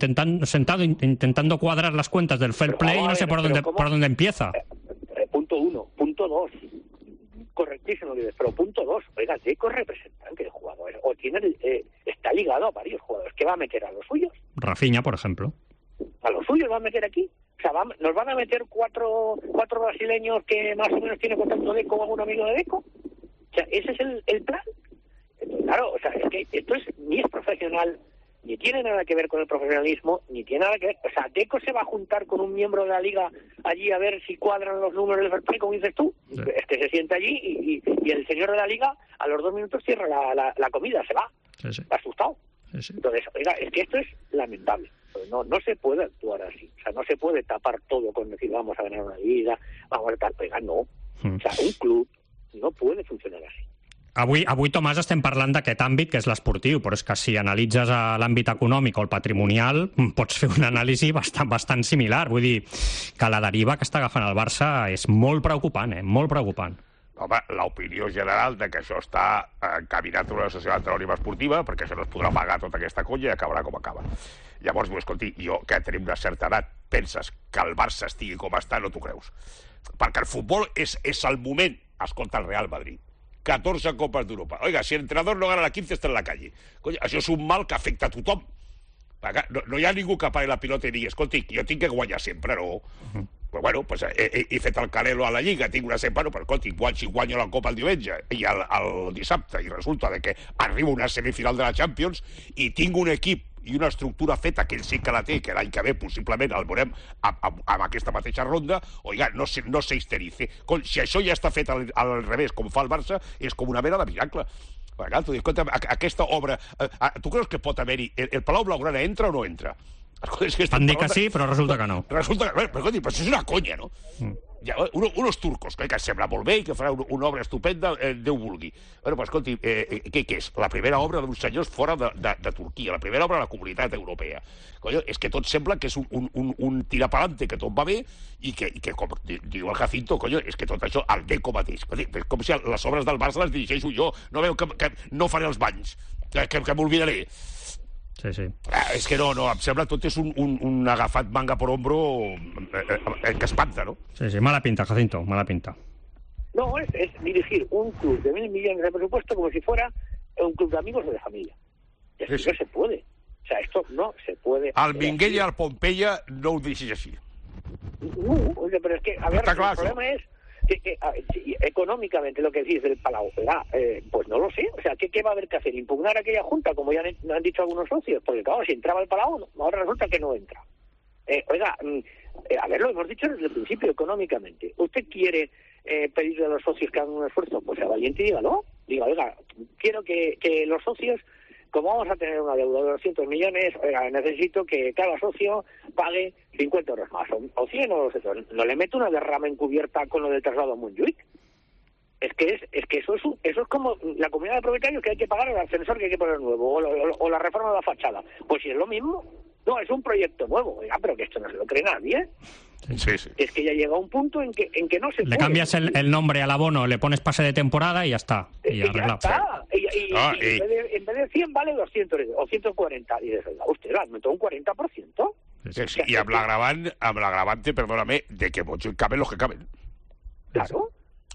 intentando cuadrar las cuentas del fair play y no sé por dónde empieza. Punto 1. Punto 2. Correctísimo, pero punto 2. Oiga, Deco es representante de jugadores. O está ligado a varios jugadores. ¿Qué va a meter a los suyos? Rafinha, por ejemplo. ¿A los suyos va a meter aquí? O sea, ¿nos van a meter cuatro brasileños que más o menos tiene contacto Deco o algún amigo de Deco? O sea, ¿ese es el plan? Entonces, claro, o sea, es que esto ni es profesional, ni tiene nada que ver con el profesionalismo, ni tiene nada que ver... O sea, ¿Deco se va a juntar con un miembro de la liga allí a ver si cuadran los números del fair play, como dices tú? Sí. Es que se sienta allí y el señor de la liga a los 2 minutos cierra la comida, se va. Sí, sí. Asustado. Sí, sí. Entonces, oiga, es que esto es lamentable. No se puede actuar así. O sea, no se puede tapar todo con decir vamos a ganar una liga, vamos a tal, oiga, no. O sea, un club no puede funcionar así. Avui, Tomàs, estem parlant d'aquest àmbit que és l'esportiu, però és que si analitzes l'àmbit econòmic o el patrimonial pots fer una anàlisi bastant similar. Vull dir que la deriva que està agafant el Barça és molt preocupant, molt preocupant. Home, l'opinió general de que això està encaminat a una societat anònima esportiva, perquè això no es podrà pagar tota aquesta conya i acabarà com acaba. Llavors, escolti, jo que tenim una certa edat, penses que el Barça estigui com està, no t'ho creus. Perquè el futbol és el moment. Escolta, el Real Madrid. 14 Copes d'Europa. Oiga, si el entrenador no gana la 15 està en la calle. Coño, això és un mal que afecta a tothom. No hi ha ningú que pari la pilota i digui, escolti, jo tinc que guanyar sempre, no? Pues bueno, pues he fet el Canelo a la Lliga, tinc una sempre, no, però escolti, si guanyo la Copa el diumenge i el dissabte, i resulta que arriba una semifinal de la Champions i tinc un equip i una estructura feta, que ell sí que la té, que l'any que ve possiblement el veurem amb aquesta mateixa ronda, oiga, no se histerice. Si això ja està fet al revés, com fa el Barça, és com una mena de miracle. Escolta, aquesta obra, tu creus que pot haver-hi... El Palau Blaugrana entra o no entra? Han dit que sí, però resulta que no. Resulta que no, però això és una conya, no? Unos turcos, que sembla molt bé i que farà una obra estupenda, Déu vulgui. Bueno, pues escolti, què és? La primera obra d'uns senyors fora de Turquia, la primera obra de la Comunitat Europea. Coño, és que tot sembla que és un tirapalante, que tot va bé, i que, com diu el Jacinto, coño, és que tot això, el Deco mateix. Com si les obres del Barça les dirigeixo jo, no veu que no faré els banys, que m'olvidaré. Sí, sí. És que no, em sembla tot és un agafat manga por hombro que espanta, ¿no? Sí, sí, mala pinta, Jacinto, mala pinta. No, es dirigir un club de 1.000 millones de presupuesto como si fuera un club de amigos o de familia. Y así sí. No se puede. O sea, esto no se puede... Al Minguell i al Pompeia no ho deixis així. No, pero es que, a ver, el problema es... Que económicamente lo que decís del Palau, pues no lo sé, o sea, ¿qué va a haber que hacer? ¿Impugnar aquella junta, como ya han dicho algunos socios? Porque claro, si entraba el Palau, ahora resulta que no entra. Oiga, a ver, lo hemos dicho desde el principio, económicamente. ¿Usted quiere pedirle a los socios que hagan un esfuerzo? Pues sea valiente y dígalo. Diga, oiga, quiero que los socios, como vamos a tener una deuda de 200 millones, oiga, necesito que cada socio pague 50 euros más, o 100 o 200. No le meto una derrama encubierta con lo del traslado a Montjuic. Es que eso es como la comunidad de propietarios, que hay que pagar el ascensor que hay que poner nuevo, o la reforma de la fachada. Pues si es lo mismo, no, es un proyecto nuevo. Oiga, pero que esto no se lo cree nadie, ¿eh? Sí, sí. Es que ya llega un punto en que no se puede. Le cambias el nombre al abono, le pones pase de temporada y ya está. Y arreglado. Ya está. En vez de 100 vale 200 o 140. Y dices, oiga, usted le aumentó un 40%. Sí, i amb l'agravante, perdóname, de que Montjuïc caben los que caben. Claro.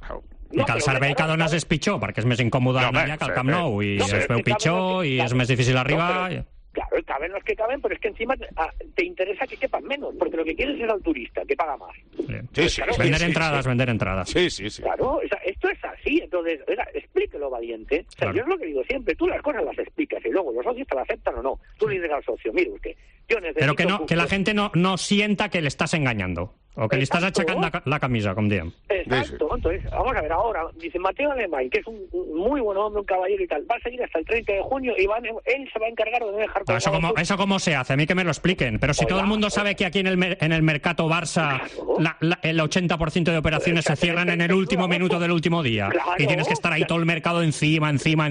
I que el servei que dones és pitjor, perquè és més incòmode anar allà que al Camp Nou, i es veu pitjor, i és més difícil arribar... Claro, caben los que caben, pero es que encima te interesa que quepan menos, porque lo que quieres es al turista, que paga más. Vender entradas. Sí. Claro, esto es así. Entonces, explíquelo, valiente. O sea, claro. Yo es lo que digo siempre, tú las cosas las explicas y luego los socios te las aceptan o no. Tú le dices al socio, mire usted, yo necesito... Pero que la gente no sienta que le estás engañando. O que le estás achacando la camisa, como diem. Exacto. Entonces, vamos a ver ahora. Dice Mateo Alemany, que es un muy buen hombre, un caballero y tal. Va a seguir hasta el 30 de junio y él se va a encargar de no dejar... ¿Eso cómo se hace? A mí que me lo expliquen. Pero si todo el mundo sabe que aquí en el mercado Barça el 80% de operaciones se cierran en el último minuto del último día. Y tienes que estar ahí todo el mercado encima.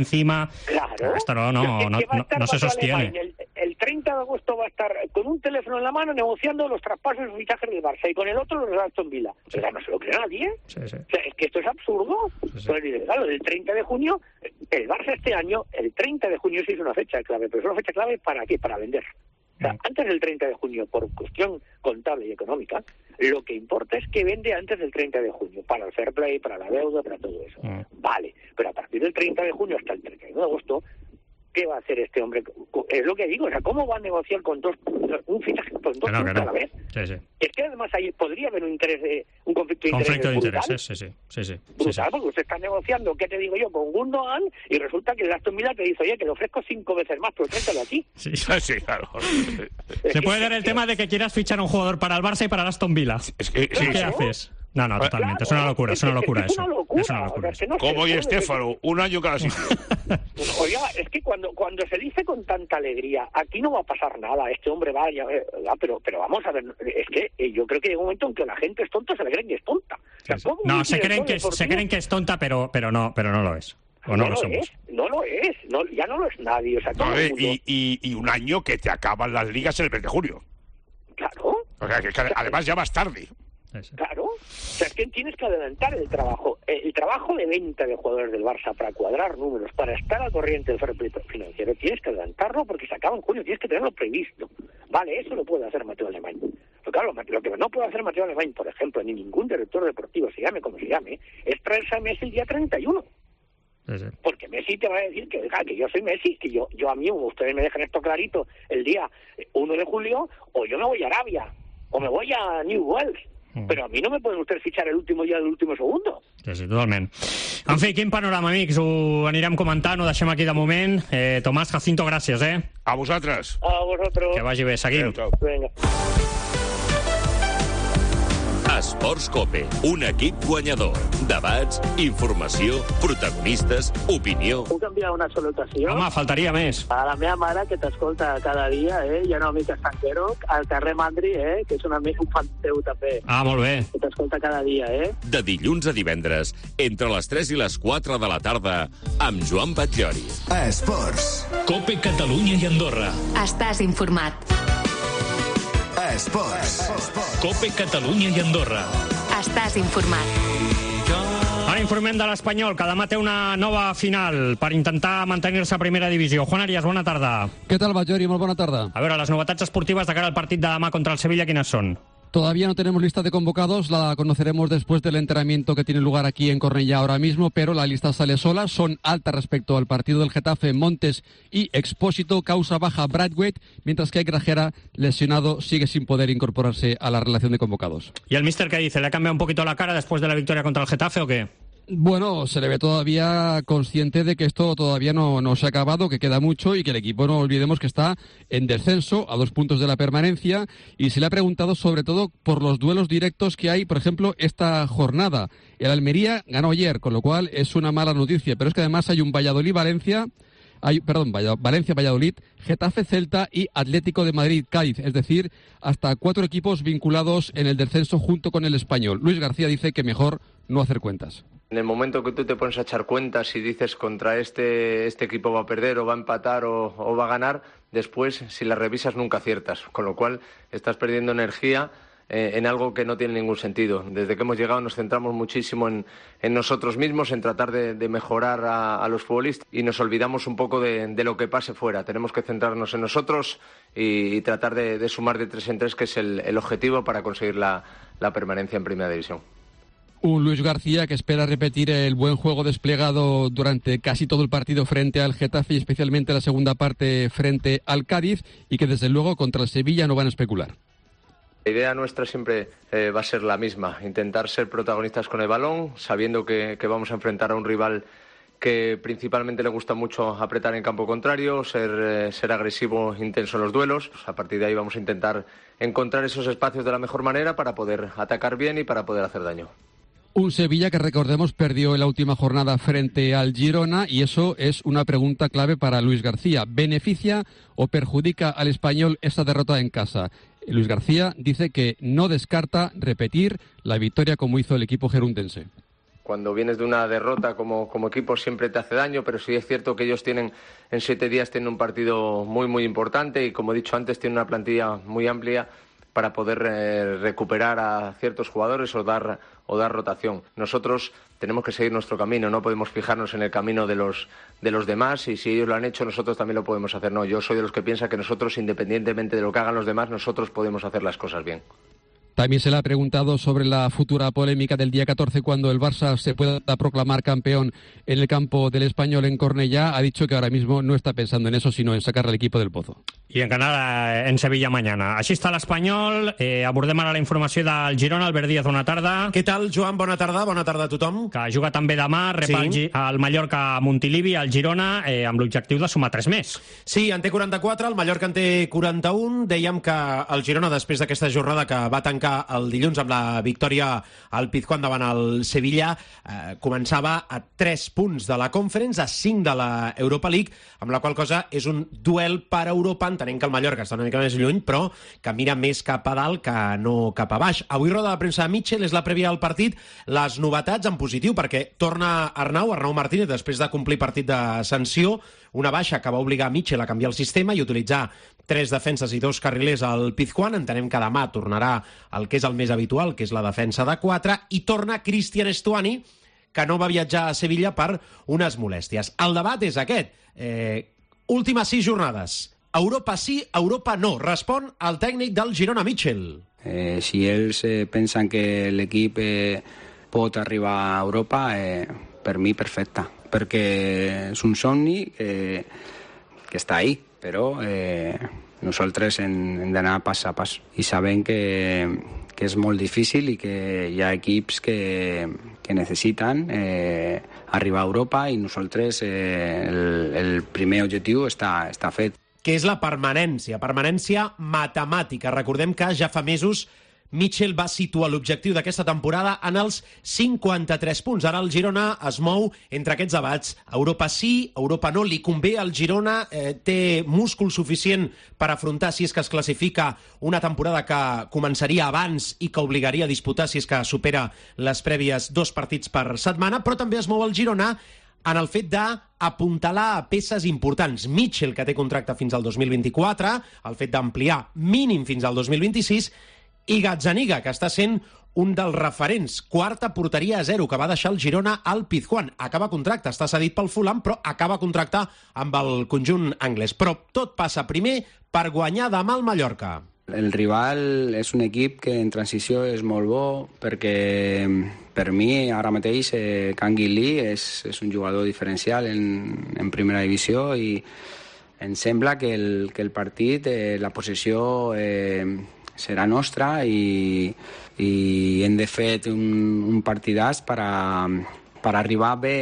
Claro. Esto no se sostiene. El 30 de agosto va a estar con un teléfono en la mano negociando los traspasos y fichajes del Barça y con el otro los de Aston Villa. O sea, no se lo cree nadie. Sí. O sea, es que esto es absurdo. Pues, claro, el 30 de junio, el Barça este año, el 30 de junio sí es una fecha clave, pero es una fecha clave ¿para qué? Para vender. O sea, antes del 30 de junio, por cuestión contable y económica, lo que importa es que vende antes del 30 de junio, para el fair play, para la deuda, para todo eso. Vale, pero a partir del 30 de junio hasta el 31 de agosto, ¿qué va a hacer este hombre? Es lo que digo, o sea, ¿cómo va a negociar con un fichaje con dos a la vez? Sí. Es que además ahí podría haber un conflicto de intereses. Sí. Brutal, porque usted está negociando, ¿qué te digo yo? Con Gundogan y resulta que el Aston Villa te dice, oye, que le ofrezco 5 veces más, pero tréntelo aquí. Sí, claro. Se puede dar el tema de que quieras fichar a un jugador para el Barça y para el Aston Villa. ¿Qué haces? No, totalmente. Es una locura, Es una locura. Como y Estéfano, un año cada sitio. Oiga, es que cuando se dice con tanta alegría, aquí no va a pasar nada, este hombre vaya, pero vamos a ver, es que yo creo que llega un momento en que la gente es tonta, se le creen que es tonta. O sea, no, se creen que es tonta, pero no lo es. O no lo somos. No lo es, ya no lo es nadie. O sea, todo el mundo... y un año que te acaban las ligas en el mes de junio. Claro. O sea, que además ya vas tarde. Claro, o sea, es que tienes que adelantar el trabajo de venta de jugadores del Barça para cuadrar números, para estar al corriente del fair play financiero, tienes que adelantarlo porque se acaba en junio, tienes que tenerlo previsto. Vale, eso lo puede hacer Mateo Alemany. Pero claro, lo que no puede hacer Mateo Alemany, por ejemplo, ni ningún director deportivo, se llame como se llame, es traerse a Messi el día 31. Porque Messi te va a decir que yo soy Messi, que yo a mí, ustedes me dejan esto clarito el día 1 de julio, o yo me voy a Arabia, o me voy a New Wells. Però a mi no me poden vostès fitxar l'últim dia de l'últim segundo. Sí, totalment. En fi, quin panorama, amics, ho anirem comentant, ho deixem aquí de moment. Tomàs, Jacinto, gràcies, A vosaltres. A vosaltres. Que vagi bé, seguim. Vinga. Esports Cope, un equip guanyador. Debats, informació, protagonistes, opinió. Puc enviar una salutació? Home, faltaria més. A la meva mare, que t'escolta cada dia, i a un amic estanquero, al carrer Mandri, que és un fan teu també. Ah, molt bé. Que t'escolta cada dia, De dilluns a divendres, entre les 3 i les 4 de la tarda, amb Joan Batllori. Esports. Cope Catalunya i Andorra. Estàs informat. Esports. Cope Catalunya i Andorra. Estàs informat. Ara informem de l'Espanyol, que demà té una nova final per intentar mantenir-se a primera divisió. Juan Arias, bona tarda. Què tal, Batllori? Molt bona tarda. A veure, les novetats esportives de cara al partit de demà contra el Sevilla, quines són? Todavía no tenemos lista de convocados, la conoceremos después del entrenamiento que tiene lugar aquí en Cornellá ahora mismo, pero la lista sale sola, son altas respecto al partido del Getafe, Montes y Expósito, causa baja Braithwaite, mientras que Grajera, lesionado, sigue sin poder incorporarse a la relación de convocados. ¿Y el míster qué dice? ¿Le ha cambiado un poquito la cara después de la victoria contra el Getafe o qué? Bueno, se le ve todavía consciente de que esto todavía no se ha acabado, que queda mucho y que el equipo, no olvidemos que está en descenso, a 2 puntos de la permanencia, y se le ha preguntado sobre todo por los duelos directos que hay, por ejemplo, esta jornada. El Almería ganó ayer, con lo cual es una mala noticia, pero es que además hay un Valladolid-Valencia, Valencia-Valladolid, Getafe-Celta y Atlético de Madrid-Cádiz, es decir, hasta 4 equipos vinculados en el descenso junto con el Español. Luis García dice que mejor no hacer cuentas. En el momento que tú te pones a echar cuentas y dices contra este equipo va a perder o va a empatar o va a ganar, después si las revisas nunca aciertas, con lo cual estás perdiendo energía en algo que no tiene ningún sentido. Desde que hemos llegado nos centramos muchísimo en nosotros mismos, en tratar de mejorar a los futbolistas y nos olvidamos un poco de lo que pase fuera. Tenemos que centrarnos en nosotros y tratar de sumar de 3 en 3, que es el objetivo para conseguir la permanencia en Primera División. Un Luis García que espera repetir el buen juego desplegado durante casi todo el partido frente al Getafe y especialmente la segunda parte frente al Cádiz, y que desde luego contra el Sevilla no van a especular. La idea nuestra siempre va a ser la misma, intentar ser protagonistas con el balón, sabiendo que vamos a enfrentar a un rival que principalmente le gusta mucho apretar en campo contrario, ser agresivo, intenso en los duelos. A partir de ahí vamos a intentar encontrar esos espacios de la mejor manera para poder atacar bien y para poder hacer daño. Un Sevilla que, recordemos, perdió en la última jornada frente al Girona, y eso es una pregunta clave para Luis García. ¿Beneficia o perjudica al Español esta derrota en casa? Luis García dice que no descarta repetir la victoria como hizo el equipo gerundense. Cuando vienes de una derrota como equipo siempre te hace daño, pero sí es cierto que ellos en 7 días tienen un partido muy, muy importante y, como he dicho antes, tienen una plantilla muy amplia para poder recuperar a ciertos jugadores o dar rotación. Nosotros tenemos que seguir nuestro camino, no podemos fijarnos en el camino de los demás, y si ellos lo han hecho, nosotros también lo podemos hacer. No, yo soy de los que piensa que nosotros, independientemente de lo que hagan los demás, nosotros podemos hacer las cosas bien. También se le ha preguntado sobre la futura polémica del día 14, cuando el Barça se pueda proclamar campeón en el campo del Español en Cornellà. Ha dicho que ahora mismo no está pensando en eso, sino en sacar al equipo del pozo. I en ganar en Sevilla mañana. Així està l'Espanyol. Abordem ara la informació del Girona. Albert Díaz, bona tarda. Què tal, Joan? Bona tarda a tothom. Que juga també demà, rep el Mallorca a Montilivi, el Girona, amb l'objectiu de sumar 3 més. Sí, en té 44, el Mallorca en té 41. Dèiem que el Girona, després d'aquesta jornada que va tancar el dilluns amb la victòria al Pizjuán davant el Sevilla, començava a 3 punts de la Conference, a 5 de la Europa League, amb la qual cosa és un duel per Europa, entenent que el Mallorca està una mica més lluny, però que mira més cap a dalt que no cap a baix. Avui roda de premsa de Mitchell, és la prèvia del partit. Les novetats en positiu, perquè torna Arnau Martínez, després de complir partit de sanció, una baixa que va obligar Mitchell a canviar el sistema i utilitzar 3 defenses i 2 carrilers al Pizjuán. Entenem que demà tornarà el que és el més habitual, que és la defensa de 4, i torna Cristian Estuani, que no va viatjar a Sevilla per unes molèsties. El debat és aquest. Últimes 6 jornades. Europa sí, Europa no. Respon el tècnic del Girona, Mitchell. Si ells pensen que l'equip pot arribar a Europa, per mi perfecte, perquè és un somni que està ahí, però nosaltres hem d'anar pas a pas i sabem que és molt difícil i que hi ha equips que necessiten arribar a Europa, i nosaltres el primer objectiu està fet. Que és la permanència matemàtica. Recordem que ja fa mesos Mitchell va situar l'objectiu d'aquesta temporada en els 53 punts. Ara el Girona es mou entre aquests debats. Europa sí, Europa no. Li convé al Girona, té múscul suficient per afrontar, si és que es classifica, una temporada que començaria abans i que obligaria a disputar, si és que supera les prèvies, 2 partits per setmana, però també es mou el Girona en el fet d'apuntalar peces importants. Mitchell, que té contracte fins al 2024, el fet d'ampliar mínim fins al 2026, i Gazzaniga, que està sent un dels referents, 4ª porteria a 0, que va deixar el Girona al Pizjuán. Acaba contracte, està cedit pel Fulham, però acaba contracte amb el conjunt anglès. Però tot passa primer per guanyar demà al Mallorca. El rival és un equip que en transició és molt bo, perquè per mi ara mateix Kangin Lee és un jugador diferencial en primera divisió, i em sembla que el partit, la possessió serà nostra, i hem de fer un partidàs per arribar bé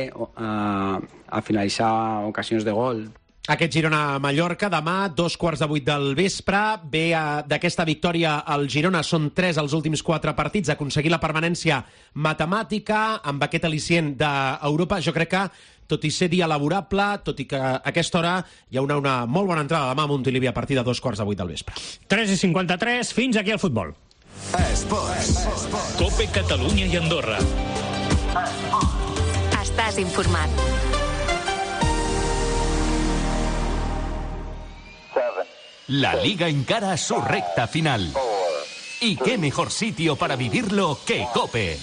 a finalitzar ocasions de gol. Aquest Girona-Mallorca, demà, 2:15 del vespre. Ve d'aquesta victòria al Girona, són 3 els últims 4 partits, aconseguir la permanència matemàtica amb aquest al·licient d'Europa. Jo crec que, tot i ser dia laborable, tot i que a aquesta hora hi ha una molt bona entrada demà a Montilivi a partir de 2:15 del vespre. 3:53, fins aquí el futbol. Cope Catalunya i Andorra. Estàs informat. La Liga encara su recta final. ¿Y qué mejor sitio para vivirlo que Cope?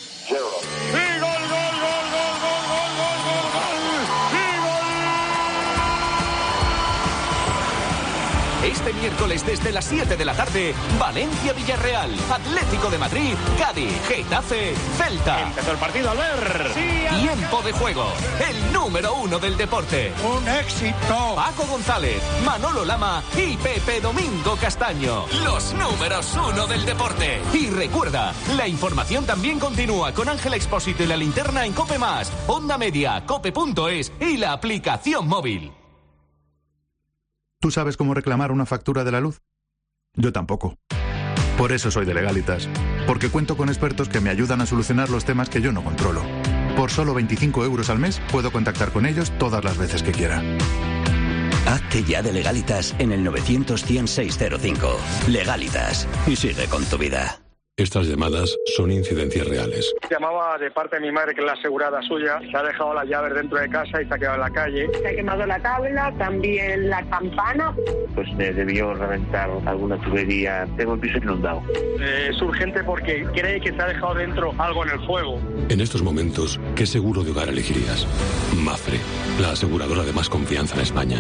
Este miércoles desde las 7 de la tarde, Valencia-Villarreal, Atlético de Madrid, Cádiz, Getafe, Celta. Empezó el partido, Albert. Tiempo de juego, el número 1 del deporte. ¡Un éxito! Paco González, Manolo Lama y Pepe Domingo Castaño. Los números 1 del deporte. Y recuerda, la información también continúa con Ángel Expósito y la linterna en COPE+, Onda Media, cope.es y la aplicación móvil. ¿Tú sabes cómo reclamar una factura de la luz? Yo tampoco. Por eso soy de Legalitas, porque cuento con expertos que me ayudan a solucionar los temas que yo no controlo. Por solo 25 euros al mes puedo contactar con ellos todas las veces que quiera. Hazte ya de Legalitas en el 900-100-605. Legalitas. Y sigue con tu vida. Estas llamadas son incidencias reales. Llamaba de parte de mi madre, que es la asegurada suya. Se ha dejado las llaves dentro de casa y se ha quedado en la calle. Se ha quemado la tabla, también la campana. Pues me debió reventar alguna tubería. Tengo el piso inundado. Es urgente porque cree que se ha dejado dentro algo en el fuego. En estos momentos, ¿qué seguro de hogar elegirías? Mafre, la aseguradora de más confianza en España.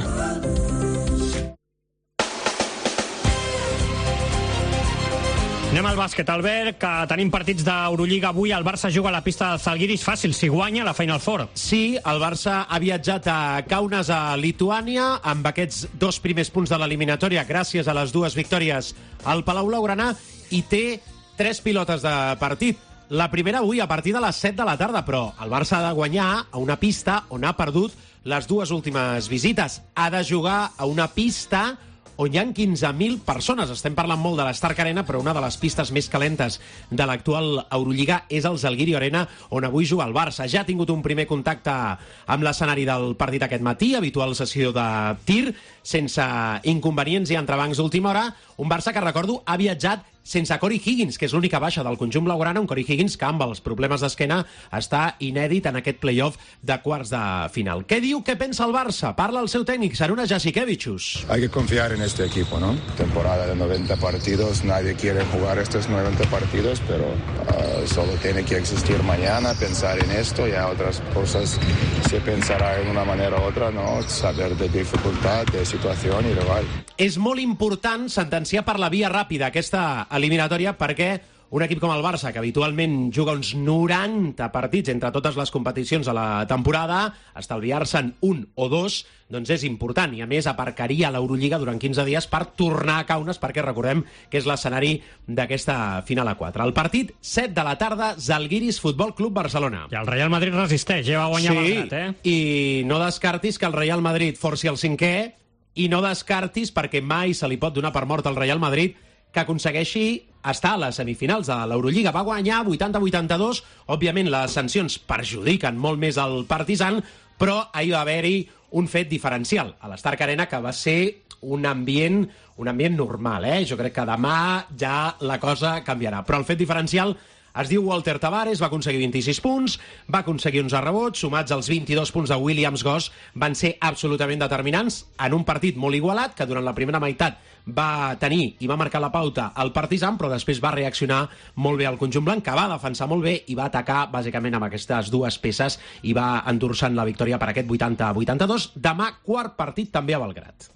Anem al bàsquet, Albert, que tenim partits d'Eurolliga avui. El Barça juga a la pista del Zalgiris. Fàcil, si guanya la Final Four. Sí, el Barça ha viatjat a Kaunas, a Lituània, amb aquests 2 primers punts de l'eliminatòria, gràcies a les 2 victòries al Palau Blaugrana, i té 3 pilotes de partit. La primera avui a partir de les 7 de la tarda, però el Barça ha de guanyar a una pista on ha perdut les 2 últimes visites. Ha de jugar a una pista on hi ha 15.000 persones. Estem parlant molt de l'Stark Arena, però una de les pistes més calentes de l'actual Eurolliga és el Zalgiri Arena, on avui juga el Barça. Ja ha tingut un primer contacte amb l'escenari del partit aquest matí, habitual sessió de tir, sense inconvenients i entrebancs d'última hora. Un Barça que, recordo, ha viatjat sense Corey Higgins, que és l'única baixa del conjunt blaugrana, un Corey Higgins que amb els problemes d'esquena està inèdit en aquest play-off de quarts de final. Què diu, què pensa el Barça? Parla el seu tècnic, Šarūnas Jasikevičius. Hay que confiar en este equipo, ¿no? Temporada de 90 partidos, nadie quiere jugar estos 90 partidos, pero solo tiene que existir mañana, pensar en esto, ya otras cosas se pensará en una manera u otra, ¿no? Saber de dificultad, de situación y rival. És molt important sentenciar per la via ràpida aquesta eliminatòria, perquè un equip com el Barça, que habitualment juga uns 90 partits entre totes les competicions de la temporada, estalviar-se'n 1 o 2, doncs és important, i a més aparcaria l'Eurolliga durant 15 dies per tornar a Kaunas, perquè recordem que és l'escenari d'aquesta final a 4. El partit, 7 de la tarda, Zalgiris Futbol Club Barcelona. I el Real Madrid resisteix, ja va guanyar Belgrat, i no descartis que el Real Madrid forci el 5è, i no descartis, perquè mai se li pot donar per mort al Real Madrid, que aconsegueixi estar a les semifinals de l'Eurolliga. Va guanyar 80-82, òbviament les sancions perjudiquen molt més el Partizan, però ahir va haver-hi un fet diferencial a l'Stark Arena, que va ser un ambient normal. Jo crec que demà ja la cosa canviarà. Però el fet diferencial es diu Walter Tavares, va aconseguir 26 punts, va aconseguir 11 rebots, sumats als 22 punts de Williams Goss, van ser absolutament determinants en un partit molt igualat, que durant la primera meitat va tenir i va marcar la pauta al Partizan, però després va reaccionar molt bé al conjunt blanc, que va defensar molt bé i va atacar bàsicament amb aquestes 2 peces i va endur-se'n la victòria per aquest 80-82. Demà, quart partit també a Belgrat.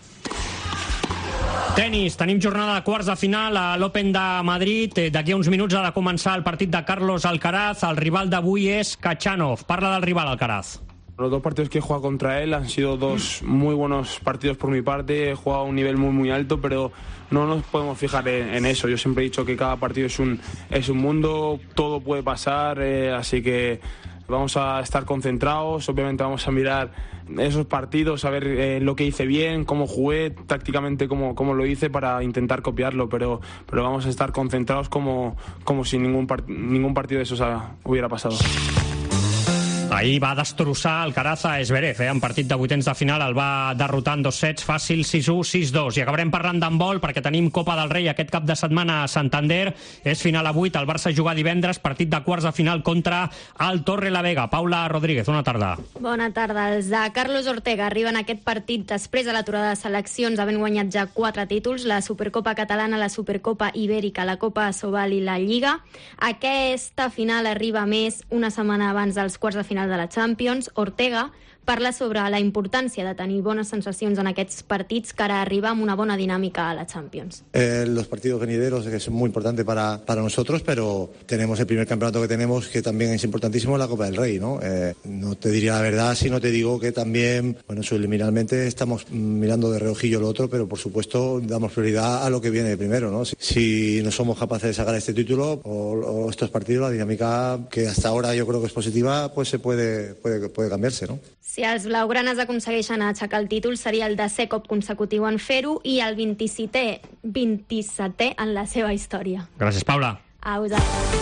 Tenis, tenim jornada de quarts de final a l'Open de Madrid. D'aquí a uns minuts ha de començar el partit de Carlos Alcaraz. El rival d'avui és Khachanov. Parla del rival, Alcaraz. Los 2 partidos que he jugado contra él han sido 2 muy buenos partidos por mi parte. He jugado a un nivel muy alto, pero no nos podemos fijar en eso. Yo siempre he dicho que cada partido es un mundo, todo puede pasar, así que vamos a estar concentrados. Obviamente vamos a mirar esos partidos, a ver lo que hice bien, cómo jugué, tácticamente cómo lo hice, para intentar copiarlo, pero vamos a estar concentrados como si ningún partido de esos hubiera pasado. Ahir va destrossar Alcaraz a Zverev, en partit de vuitens de final, el va derrotar en 2 sets, fàcil, 6-1, 6-2. I acabarem parlant d'handbol, perquè tenim Copa del Rei aquest cap de setmana a Santander. És final a 8, el Barça juga divendres, partit de quarts de final contra el Torrelavega. Paula Rodríguez, bona tarda. Bona tarda. Els de Carlos Ortega arriben a aquest partit després de l'aturada de seleccions, havent guanyat ja 4 títols, la Supercopa Catalana, la Supercopa Ibèrica, la Copa Sobal i la Lliga. Aquesta final arriba més una setmana abans dels quarts de final de la Champions. Ortega parla sobre la importància de tenir bones sensacions en aquests partits que ara arriba amb una bona dinàmica a la Champions. Los partidos venideros que son muy importantes para nosotros, pero tenemos el primer campeonato que tenemos, que también es importantísimo, la Copa del Rey, ¿no? No te diría la verdad si no te digo que también, bueno, subliminalmente estamos mirando de reojillo lo otro, pero por supuesto damos prioridad a lo que viene primero, ¿no? Si no somos capaces de sacar este título o estos partidos, la dinámica que hasta ahora yo creo que es positiva, pues puede cambiarse, ¿no? Si els blaugranes aconsegueixen aixecar el títol, seria el 10è cop consecutiu en fer-ho i el 27è en la seva història. Gràcies, Paula. A vosaltres.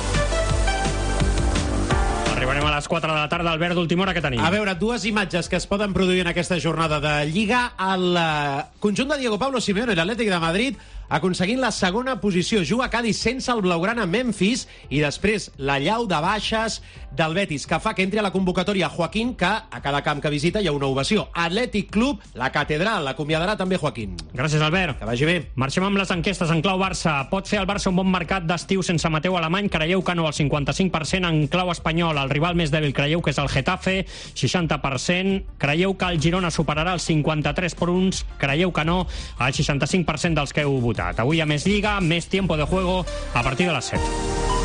Arribarem a les 4 de la tarda. Albert, d'última hora, què tenim? A veure, dues imatges que es poden produir en aquesta jornada de Lliga. El conjunt de Diego Pablo Simeone i l'Atlètic de Madrid aconseguint la segona posició. Juga Cádiz sense el blaugrana Memphis i després la llau de baixes del Betis, que fa que entri a la convocatòria Joaquín, que a cada camp que visita hi ha una ovació. Atlètic Club, la catedral, l'acomiadarà també Joaquín. Gràcies, Albert. Que vagi bé. Marxem amb les enquestes en clau Barça. Pot fer el Barça un bon mercat d'estiu sense Mateu Alemany? Creieu que no, el 55%. En clau espanyol, el rival més dèbil creieu que és el Getafe, 60%. Creieu que el Girona superarà els 53 punts? Creieu que no, el 65% dels que heu votat. Avui hi ha més Lliga, més tiempo de juego a partir de les 7.